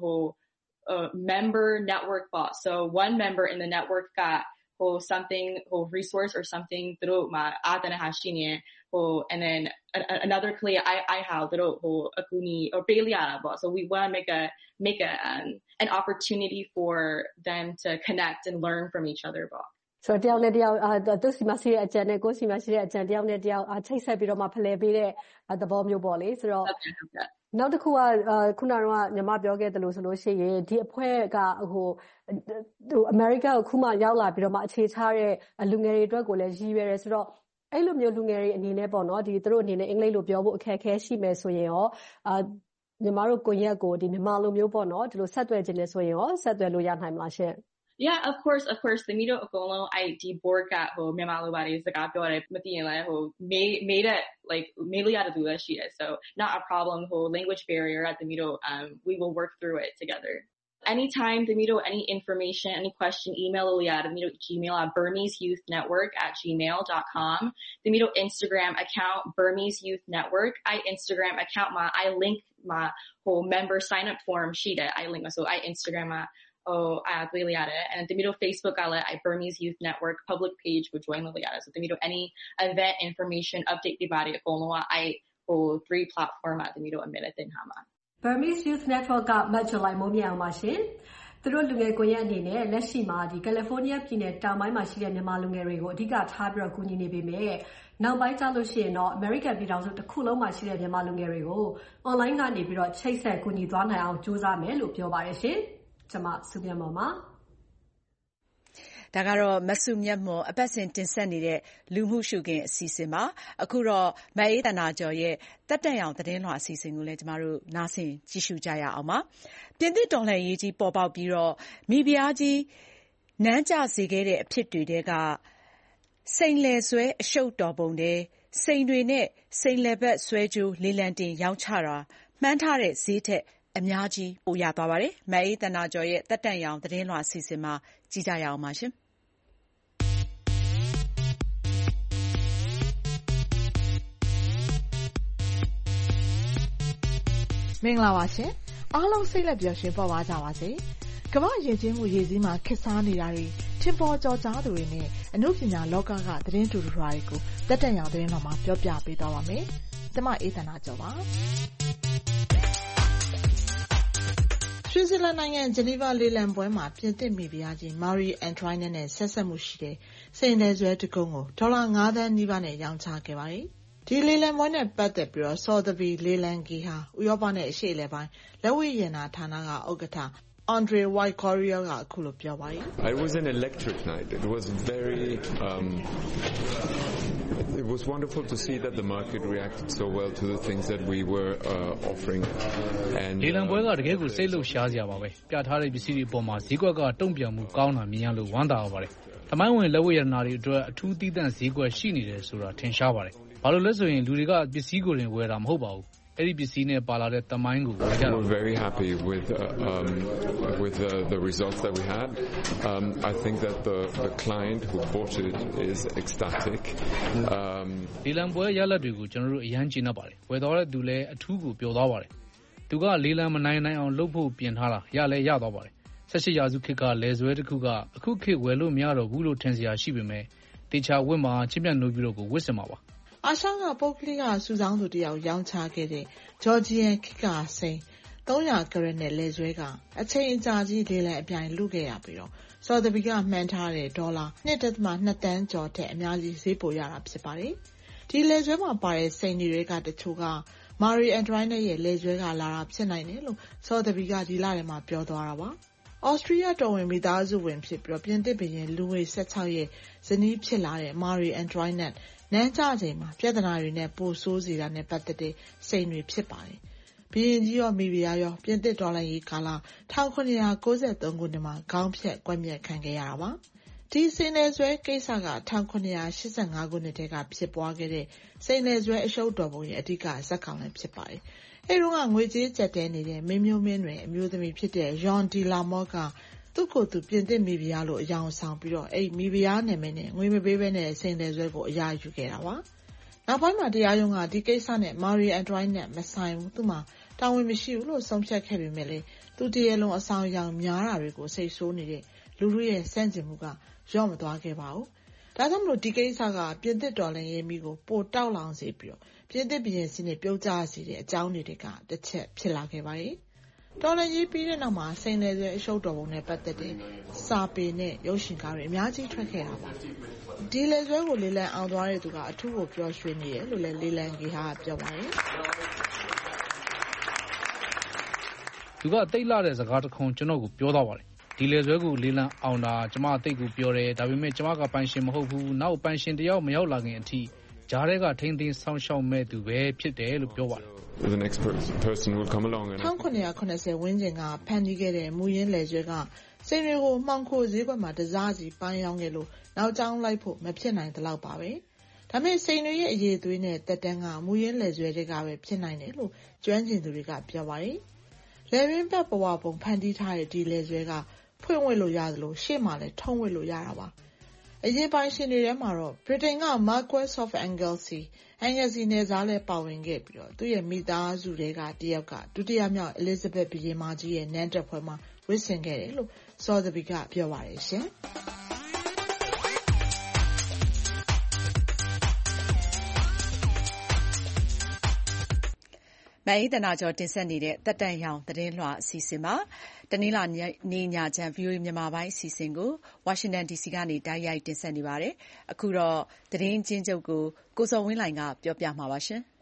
member network bot. So one member in the network got something resource or something through my and then another clear I have little akuni or beliara bot. So we want to make an opportunity for them to connect and learn from each other bot. So တယောက်နဲ့တယောက်သူစီမရှိတဲ့အကြံနဲ့ကိုစီမရှိတဲ့အကြံတယောက်နဲ့တယောက်ချိတ်ဆက်ပြီးတော့မှဖလှယ်ပေးတဲ့သဘောမျိုးပေါ့လေဆိုတော့နောက်တစ်ခုကခုနကတော့ညီမပြောခဲ့သလိုဆိုလို့ရှိရင်ဒီအဖွဲ့ကအမေရိကကိုခုမှရောက်လာပြီးတော့မှအခြေချတဲ့လူငယ်တွေအတွက်ကိုလည်းရည်ရွယ်တယ်ဆိုတော့အဲ့လိုမျိုးလူငယ်တွေအနေနဲ့ပေါ့နော်ဒီသူတို့အနေနဲ့အင်္ဂလိပ်လိုပြောဖို့အခက်အခဲရှိမယ်ဆိုရင်ရောညီမတို့ကိုရက်ကိုဒီမြန်မာလိုမျိုးပေါ့နော်ဒီလိုဆက်သွယ်ခြင်းနဲ့ဆိုရင်ရောဆက်သွယ်လို့ရနိုင်မလားရှင့် Yeah, of course. The meetup akolon I board got mema lo bari saka pyo mati yin la made it like mainly out of do that shit. So not a problem language barrier at the meetup. We will work through it together. Anytime the meetup, any information, any question, email the meetup Gmail at burmeseyouth.network@gmail.com. The meetup Instagram account Burmese Youth Network. Instagram account I link my whole member sign up form sheet. I link so I Instagram and the middle Facebook I Burmese Youth Network public page would join Liliata. So the middle any event information update the body I 3 platform at the middle a minute in Hama. Burmese Youth Network ကမတ်ဇူလိုင်မိုးမြောင်ပါရှင်သူတို့လူငယ်ကိုရက်အနေနဲ့လက်ရှိမှာဒီကယ်လီဖိုးနီးယားပြည်နယ်တောင်ပိုင်းမှာရှိတဲ့မြန်မာလူငယ်တွေကိုအဓိကထားပြီးတော့ကူညီနေပေမဲ့နောက်ပိုင်းကျလို့ရှိရင်တော့ American ပြည်ထောင်စုတစ်ခုလုံးမှာရှိတဲ့မြန်မာလူငယ်တွေကို online ကနေပြီးတော့ချိတ်ဆက်ကူညီသွားနိုင်အောင်ကြိုးစားမယ်လို့ပြောပါတယ်ရှင်ကျွန်မစုမြတ်မော်ပါဒါကတော့မဆုမြတ်မော်အပတ်စဉ်တင်ဆက်နေတဲ့လူမှုရှုခင်းအစီအစဉ်ပါအခုတော့မအေးတနာကျော်ရဲ့တက်တက်ရောင်သတင်းလွှာအစီအစဉ်ကိုလည်းကျမတို့နားဆင်ကြည့်ရှုကြရအောင်ပါပြင်သစ်တော်လှန်ရေးကြီးပေါ်ပေါက်ပြီးတော့မိဖုရားကြီးနန်းကျစေခဲ့တဲ့အဖြစ်တွေတဲကစိန်လယ်ဆွဲအရှုပ်တော်ပုံတဲ့စိန်တွေနဲ့စိန်လယ်ဘက်ဆွဲကြိုးလေလံတင်ရောင်းချတာမှန်းထားတဲ့ဈေးထက်အများကြီးပိုရသွားပါတယ်။မအေးတနာကျော်ရဲ့တက်တန့်ရောင်သတင်းလွှာအစီအစဉ်မှာကြည့်ကြရအောင်ပါရှင်။မင်္ဂလာပါရှင်။အားလုံးစိတ်လက်ပျော်ရွှင်ပေါ်ပါကြပါစေ။ကမ္ဘာ့ယဉ်ကျေးမှုရည်စည်းမှာခေတ်စားနေတာတွေထင်ပေါ်ကျော်ကြားသူတွေနဲ့အနုပညာလောကကသတင်းတူတူတွေကိုတက်တန့်ရောင်သတင်းလွှာမှာပြောပြပေးသွားပါမယ်။ကျွန်မအေးတနာကျော်ပါ။ဆွစ်ဇာလန်နိုင်ငံဂျနီဗာလေလံပွဲမှာပြင်သစ်မိဖုရားကြီးမာရီအန်ထွိုင်းနက်နဲ့ဆက်ဆက်မှုရှိတဲ့စိန်လယ်ဆွဲတကုံးကိုဒေါ်လာ9 သန်းနီးပါးနဲ့ရောင်းချခဲ့ပါတယ်။ဒီလေလံပွဲနဲ့ပတ်သက်ပြီးတော့စော်သဗီလေလံကီဟာဥရောပနဲ့အရှေ့အလယ်ပိုင်းလက်ဝှေ့ရတနာဌာနကဥက္ကဋ္ဌAndre White-Corrier ကအခုလိုပြောပါတယ်။ It was an electric night. It was very it was wonderful to see that the market reacted so well to the things that we were offering and လေလံပွဲကတကယ်ကိုစိတ်လှုပ်ရှားစရာပါပဲပြထားတဲ့ပစ္စည်းတွေအပေါ်မှာဈေးကွက်ကတုံ့ပြန်မှုကောင်းတာမြင်ရလို့ဝမ်းသာပါတယ်။သမိုင်းဝင်လက်ဝှေ့ရတနာတွေအတွက်အထူးသီးသန့်ဈေးကွက်ရှိနေတယ်ဆိုတာထင်ရှားပါတယ်။ဘာလို့လဲဆိုရင်လူတွေကပစ္စည်းကိုဝယ်တာမဟုတ်ပါဘူး။အဲ့ဒီပစ္စည်းနဲ့ပါလာတဲ့သမိုင်းကိုဝယ်ကြတာ We're very happy with the results that we had. I think that the client who bought it is ecstatic. လေလံပွဲရလဒ်တွေကိုကျွန်တော်တို့အရန်ကျဉ်းပါတယ်။ဝယ်တော်တဲ့သူလည်းအထူးကိုပျော်သွားပါတယ်။သူကလေလံမနိုင်အောင်လုပ်ဖို့ပြင်ထားတာရလည်းရသွားပါတယ်။18ရာစုခေတ်ကလယ်ဆွဲတစ်ခုကအခုခေတ်ဝယ်လို့မရတော့ဘူးလို့ထင်စရာရှိပေမဲ့တေချာဝတ်မှာချစ်မြတ်နိုးပြီးတော့ကိုဝတ်စင်ပါပါ။အာရှကပုဂ္ဂလိကစုဆောင်းသူတယောက်ရောင်းချခဲ့တဲ့ Georgian ခိကစိန် 300 ကရက်နဲ့လည်ဆွဲကအချိန်အကြာကြီးလေလံအပြိုင်လုခဲ့ရပြီးဆော်သဘီကမှန်းထားတဲ့ဒေါ်လာ 2.2 သန်းကျော်ထက်အများကြီးဈေးပိုရတာဖြစ်ပါတယ်။ဒီလည်ဆွဲမှာပါတဲ့စိန်တွေကတချို့ကမာရီအန်တိုင်နက်ရဲ့လည်ဆွဲကလာတာဖြစ်နိုင်တယ်လို့ဆော်သဘီကဒီလထဲမှာပြောသွားတာပါ။ဩစတြီးယားတော်ဝင်မိသားစုဝင်ဖြစ်ပြီးပြင်သစ်ဘုရင်လူဝေ16ရဲ့ဇနီးဖြစ်လာတဲ့မာရီအန်တိုင်နက်နန်းကျချိန်မှာပြဿနာတွေနဲ့ပိုဆိုးစေတာနဲ့ပတ်သက်တဲ့စိန်တွေဖြစ်ပါတယ်။ဘုရင်ကြီးရောမိဖုရားရောပြင်သစ်တော်လှန်ရေးကာလ1793ခုနှစ်မှာခေါင်းဖြတ်ကွက်မျက်ခံခဲ့ရတာပါ။ဒီစိန်လည်ဆွဲကိစ္စက1785ခုနှစ်တည်းကဖြစ်ပွားခဲ့တဲ့စိန်လည်ဆွဲအရှုပ်တော်ပုံရဲ့အဓိကဇာတ်ကောင်လည်းဖြစ်ပါတယ်။အဲဒီတော့ငွေကြေးကျပ်တဲနေတဲ့မင်းမျိုးမင်းတွေအမျိုးသမီးဖြစ်တဲ့ယွန်ဒီလာမော့ကသူ့ကိုယ်သူပြင်သစ်မိဖုရားလို့အယောင်ဆောင်ပြီးတော့အဲ့မိဖုရားနာမည်နဲ့ငွေမပေးဘဲနဲ့စိန်လည်ဆွဲကိုအရာယူခဲ့တာပါ။နောက်ပိုင်းမှာတရားရုံးကဒီကိစ္စနဲ့မာရီအန်တိုင်နက်မဆိုင်ဘူးသူ့မှာတာဝန်မရှိဘူးလို့ဆုံးဖြတ်ခဲ့ပေမဲ့လေသူတရားလုံးအဆောင်အယောင်များတာတွေကိုစိတ်ဆိုးနေတဲ့လူလူရဲ့စန့်ကျင်မှုကရော့မသွားခဲ့ပါဘူး။ဒါကြောင့်မလို့ဒီကိစ္စကပြင်သစ်တော်လှန်ရေးမိကိုပိုတောက်လောင်စေပြီးတော့ပြင်သစ်ပြည်စနစ်ပြုတ်ကျစေတဲ့အကြောင်းတွေကတစ်ချက်ဖြစ်လာခဲ့ပါတယ်။တော်လှန်ရေးပြီးတဲ့နောက်မှာစိန်လည်ဆွဲအရှုပ်တော်ပုံနဲ့ပတ်သက်တဲ့စာပေနဲ့ရုပ်ရှင်ကားတွေအများကြီးထွက်ခဲ့တာပါ။ဒီလည်ဆွဲကိုလေလံအောင်သွားတဲ့သူကအထူးကိုပျော်ရွှင်နေတယ်လို့လည်းလေလံကြီးဟာပြောပါတယ်။သူကတိတ်လာတဲ့စကားတစ်ခုကျွန်တော်ကိုပြောသွားပါတယ်။ဒီလည်ဆွဲကိုလေလံအောင်တာကျမတိတ်ကိုပြောတယ်ဒါပေမဲ့ကျမကပိုင်ရှင်မဟုတ်ဘူးနောက်ပိုင်ရှင်တယောက်မရောက်လာခင်အထိဂျားတွေကထိန်းသိမ်းဆောင်ရှောက်မဲ့သူပဲဖြစ်တယ်လို့ပြောပါတယ်။ The next person will come along and 1980ဝန်းကျင်ကဖန်တီးခဲ့တဲ့မူရင်းလည်ဆွဲကစိန်တွေကိုမှောင်ခိုဈေးကွက်မှာတစားစီပန်းရောင်းခဲ့လို့နောက်ကျောင်းလိုက်ဖို့မဖြစ်နိုင်တဲ့လောက်ပါပဲ။ဒါပေမဲ့စိန်တွေရဲ့အရေးသွေးနဲ့တက်တန်းကမူရင်းလည်ဆွဲတွေကပဲဖြစ်နိုင်တယ်လို့ကျွမ်းကျင်သူတွေကပြောပါတယ်။လည်ရင်းဘက်ဘဝပုံဖန်တီးထားတဲ့ဒီလည်ဆွဲကဖွင့်ဝစ်လို့ရတယ်လို့ရှေ့မှာလည်းထုံးဝစ်လို့ရတာပါ။အရင်ပိုင်းရှင်တွေထဲမှာတော့ဗြိတိန်က Marquess of Anglesey နယ်စားလည်းပါဝင်ခဲ့ပြီးတော့သူ့ရဲ့မိသားစုတွေကတယောက်ကဒုတိယမြောက် Elizabeth ဘုရင်မကြီးရဲ့နန်းတက်ပွဲမှာဝတ်ဆင်ခဲ့တယ်လို့စောသဘီကပြောပါတယ်ရှင်။မအေးသနာကျော်တင်ဆက်နေတဲ့သက်တမ်းရောင်သတင်းလွှာအစီအစဉ်မှာတနင်္လာနေ့ညချမ်း VOA မြန်မာပိုင်းအစီအစဉ်ကိုဝါရှင်တန် DC ကနေတိုက်ရိုက်တင်ဆက်နေပါတယ်။အခုတော့သတင်းချင်းချုပ်ကိုကိုစောဝင်းလှိုင်ကပြောပြမှာပါရှင်။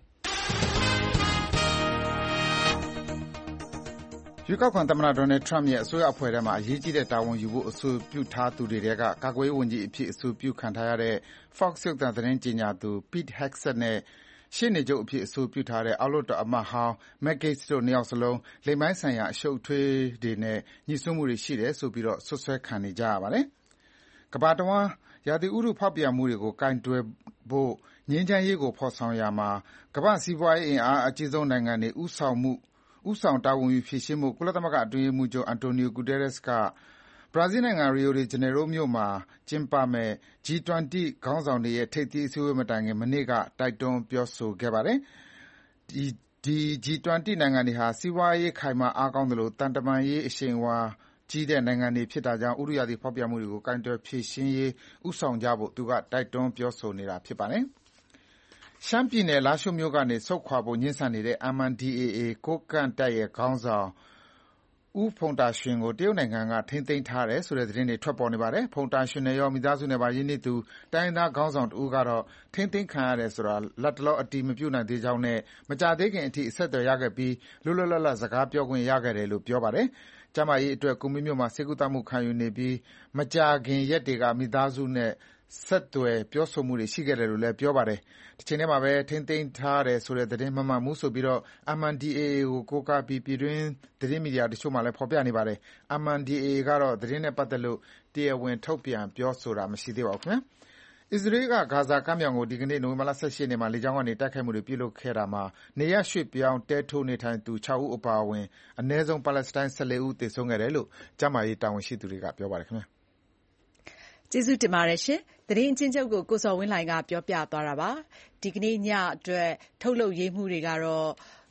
ရွေးကောက်ခံသမ္မတဒေါ်နယ်ထရမ့်ရဲ့အစိုးရအဖွဲ့ထဲမှာအရေးကြီးတဲ့တာဝန်ယူဖို့အဆိုပြုထားသူတွေထဲကကာကွယ်ရေးဝန်ကြီးအဖြစ်အဆိုပြုခံထားရတဲ့ Fox ရုပ်သံသတင်းကြေညာသူ Pete Hegseth နဲ့ရှေ့နေချုပ်အဖြစ်အဆိုပြုထားတဲ့အောက်လွှတ်တော်အမတ်ဟောင်း Matt Gaetz တို့နှစ်ယောက်စလုံးလိင်ပိုင်းဆိုင်ရာအရှုပ်အထွေးတွေနဲ့ညှိစွန်းမှုတွေရှိတယ်ဆိုပြီးစွပ်စွဲခံနေကြရပါတယ်။ကမ္ဘာတဝန်းရာသီဥတုဖောက်ပြန်မှုတွေကိုကိုင်တွယ်ဖို့ငြိမ်းချမ်းရေးကိုဖော်ဆောင်ရာမှာကမ္ဘာ့စီးပွားရေးအင်အားအကြီးဆုံးနိုင်ငံတွေဦးဆောင်တာဝန်ယူဖြေရှင်းဖို့ကုလသမဂ္ဂအတွင်းရေးမှူးချုပ် Antonio Guterres ကဘရာဇီးနိုင်ငံ Rio de Janeiro မြို့မှာကျင်းပမယ့် G20 ခေါင်းဆောင်တွေရဲ့ထိပ်သီးအစည်းအဝေးမတိုင်ခင်မနေ့ကတိုက်တွန်းပြောဆိုခဲ့ပါတယ်။ ဒီ G20 နိုင်ငံတွေဟာစီးပွားရေးခိုင်မာအားကောင်းသလိုသံတမန်ရေးအရှိန်အဝါကြီးတဲ့နိုင်ငံတွေဖြစ်တာကြောင့်ဥတုရာသီဖောက်ပြန်မှုတွေကိုကိုင်တွယ်ဖြေရှင်းရေးဦးဆောင်ကြဖို့သူကတိုက်တွန်းပြောဆိုနေတာဖြစ်ပါတယ်။ရှမ်းပြည်နယ်လားရှိုးမြို့ကနေဆုတ်ခွာဖို့ငြင်းဆန်နေတဲ့ MNDAA ကိုးကန့်တပ်ရဲ့ခေါင်းဆောင်ဦးဖုန်တာရွှင်ကိုတရုတ်နိုင်ငံကထိန်းသိမ်းထားတယ်ဆိုတဲ့သတင်းတွေထွက်ပေါ်နေပါတယ်။ဖုန်တာရွှင်နဲ့ရောမိသားစုနဲ့ပါရင်းနှီးသူတိုင်းရင်းသားခေါင်းဆောင်တဦးကတော့ထိန်းသိမ်းခံရတယ်ဆိုတာလတ်တလောအတည်မပြုနိုင်သေးကြောင်းနဲ့မကြာသေးခင်အထိအဆက်အသွယ်ရခဲ့ပြီးလွတ်လွတ်လပ်လပ်စကားပြောခွင့်ရခဲ့တယ်လို့ပြောပါတယ်။ကျန်းမာရေးအတွက်ကူမင်းမြို့မှာဆေးကုသမှုခံယူနေပြီးမကြာခင်ရက်တွေကမိသားစုနဲ့ဆက်သွယ်ပြောဆိုမှုတွေရှိခဲ့တယ်လို့လည်းပြောပါတယ်။တချိန်တည်းမှာပဲထိန်းသိမ်းထားတယ်ဆိုတဲ့သတင်းမမှန်ဘူးဆိုပြီး MNDAA ကိုကိုးကားပြီးပြည်တွင်းသတင်းမီဒီယာတချို့မှာလည်းဖော်ပြနေပါတယ်။ MNDAA ကတော့သတင်းနဲ့ပတ်သက်လို့တရားဝင်ထုတ်ပြန်ပြောဆိုတာမရှိသေးပါဘူး။အစ္စရေးကဂါဇာကမ်းမြောင်ကိုဒီကနေ့နိုဝင်ဘာလ18ရက်နေ့မှာလေကြောင်းကနေတိုက်ခိုက်မှုတွေပြုလုပ်ခဲ့တာမှာနေရပ်ရွှေ့ပြောင်းတဲထိုးနေထိုင်သူ6ဦးအပါအဝင်အနည်းဆုံးပါလက်စတိုင်း14ဦးသေဆုံးခဲ့တယ်လို့ကျန်းမာရေးတာဝန်ရှိသူတွေကပြောပါတယ်ခင်ဗျာ။ကျေးဇူးတင်ပါတယ်ရှင်။သတင်းအချင်းချုပ်ကိုကိုစောဝင်းလှိုင်ကပြောပြသွားတာပါ။ဒီကနေ့ညအတွက်ထုတ်လုပ်ရေးမှုတွေကတော့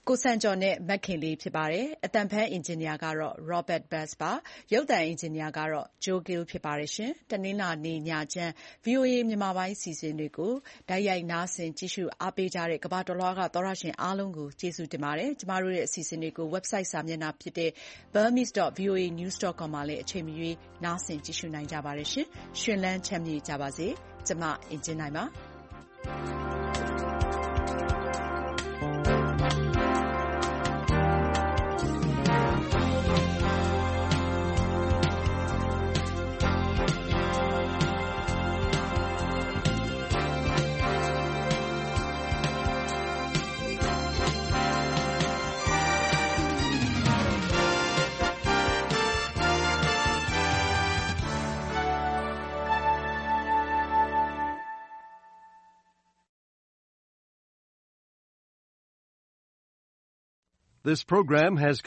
ကိုစံကျော်နဲ့မခင်လေးဖြစ်ပါတယ်။အသံဖန်အင်ဂျင်နီယာကတော့ Robert Bass ပါ။ရုပ်သံအင်ဂျင်နီယာကတော့ Joe Gill ဖြစ်ပါတယ်ရှင်။တနင်္လာနေ့ညချမ်း VOA မြန်မာပိုင်းအစီအစဉ်တွေကိုတိုက်ရိုက်နားဆင်ကြည့်ရှုအားပေးကြတဲ့ကမ္ဘာတလွှားကသောတရှင်အားလုံးကိုကျေးဇူးတင်ပါတယ်။ကျမတို့ရဲ့အစီအစဉ်တွေကို website စာမျက်နှာဖြစ်တဲ့ burmese.voanews.com မှာလည်းအချိန်မရွေးနားဆင်ကြည့်ရှုနိုင်ကြပါတယ်ရှင်။ရှင်လန်းချမ်းမြေ့ကြပါစေ။ကျမအင်ဂျင်နိုင်ပါ This program has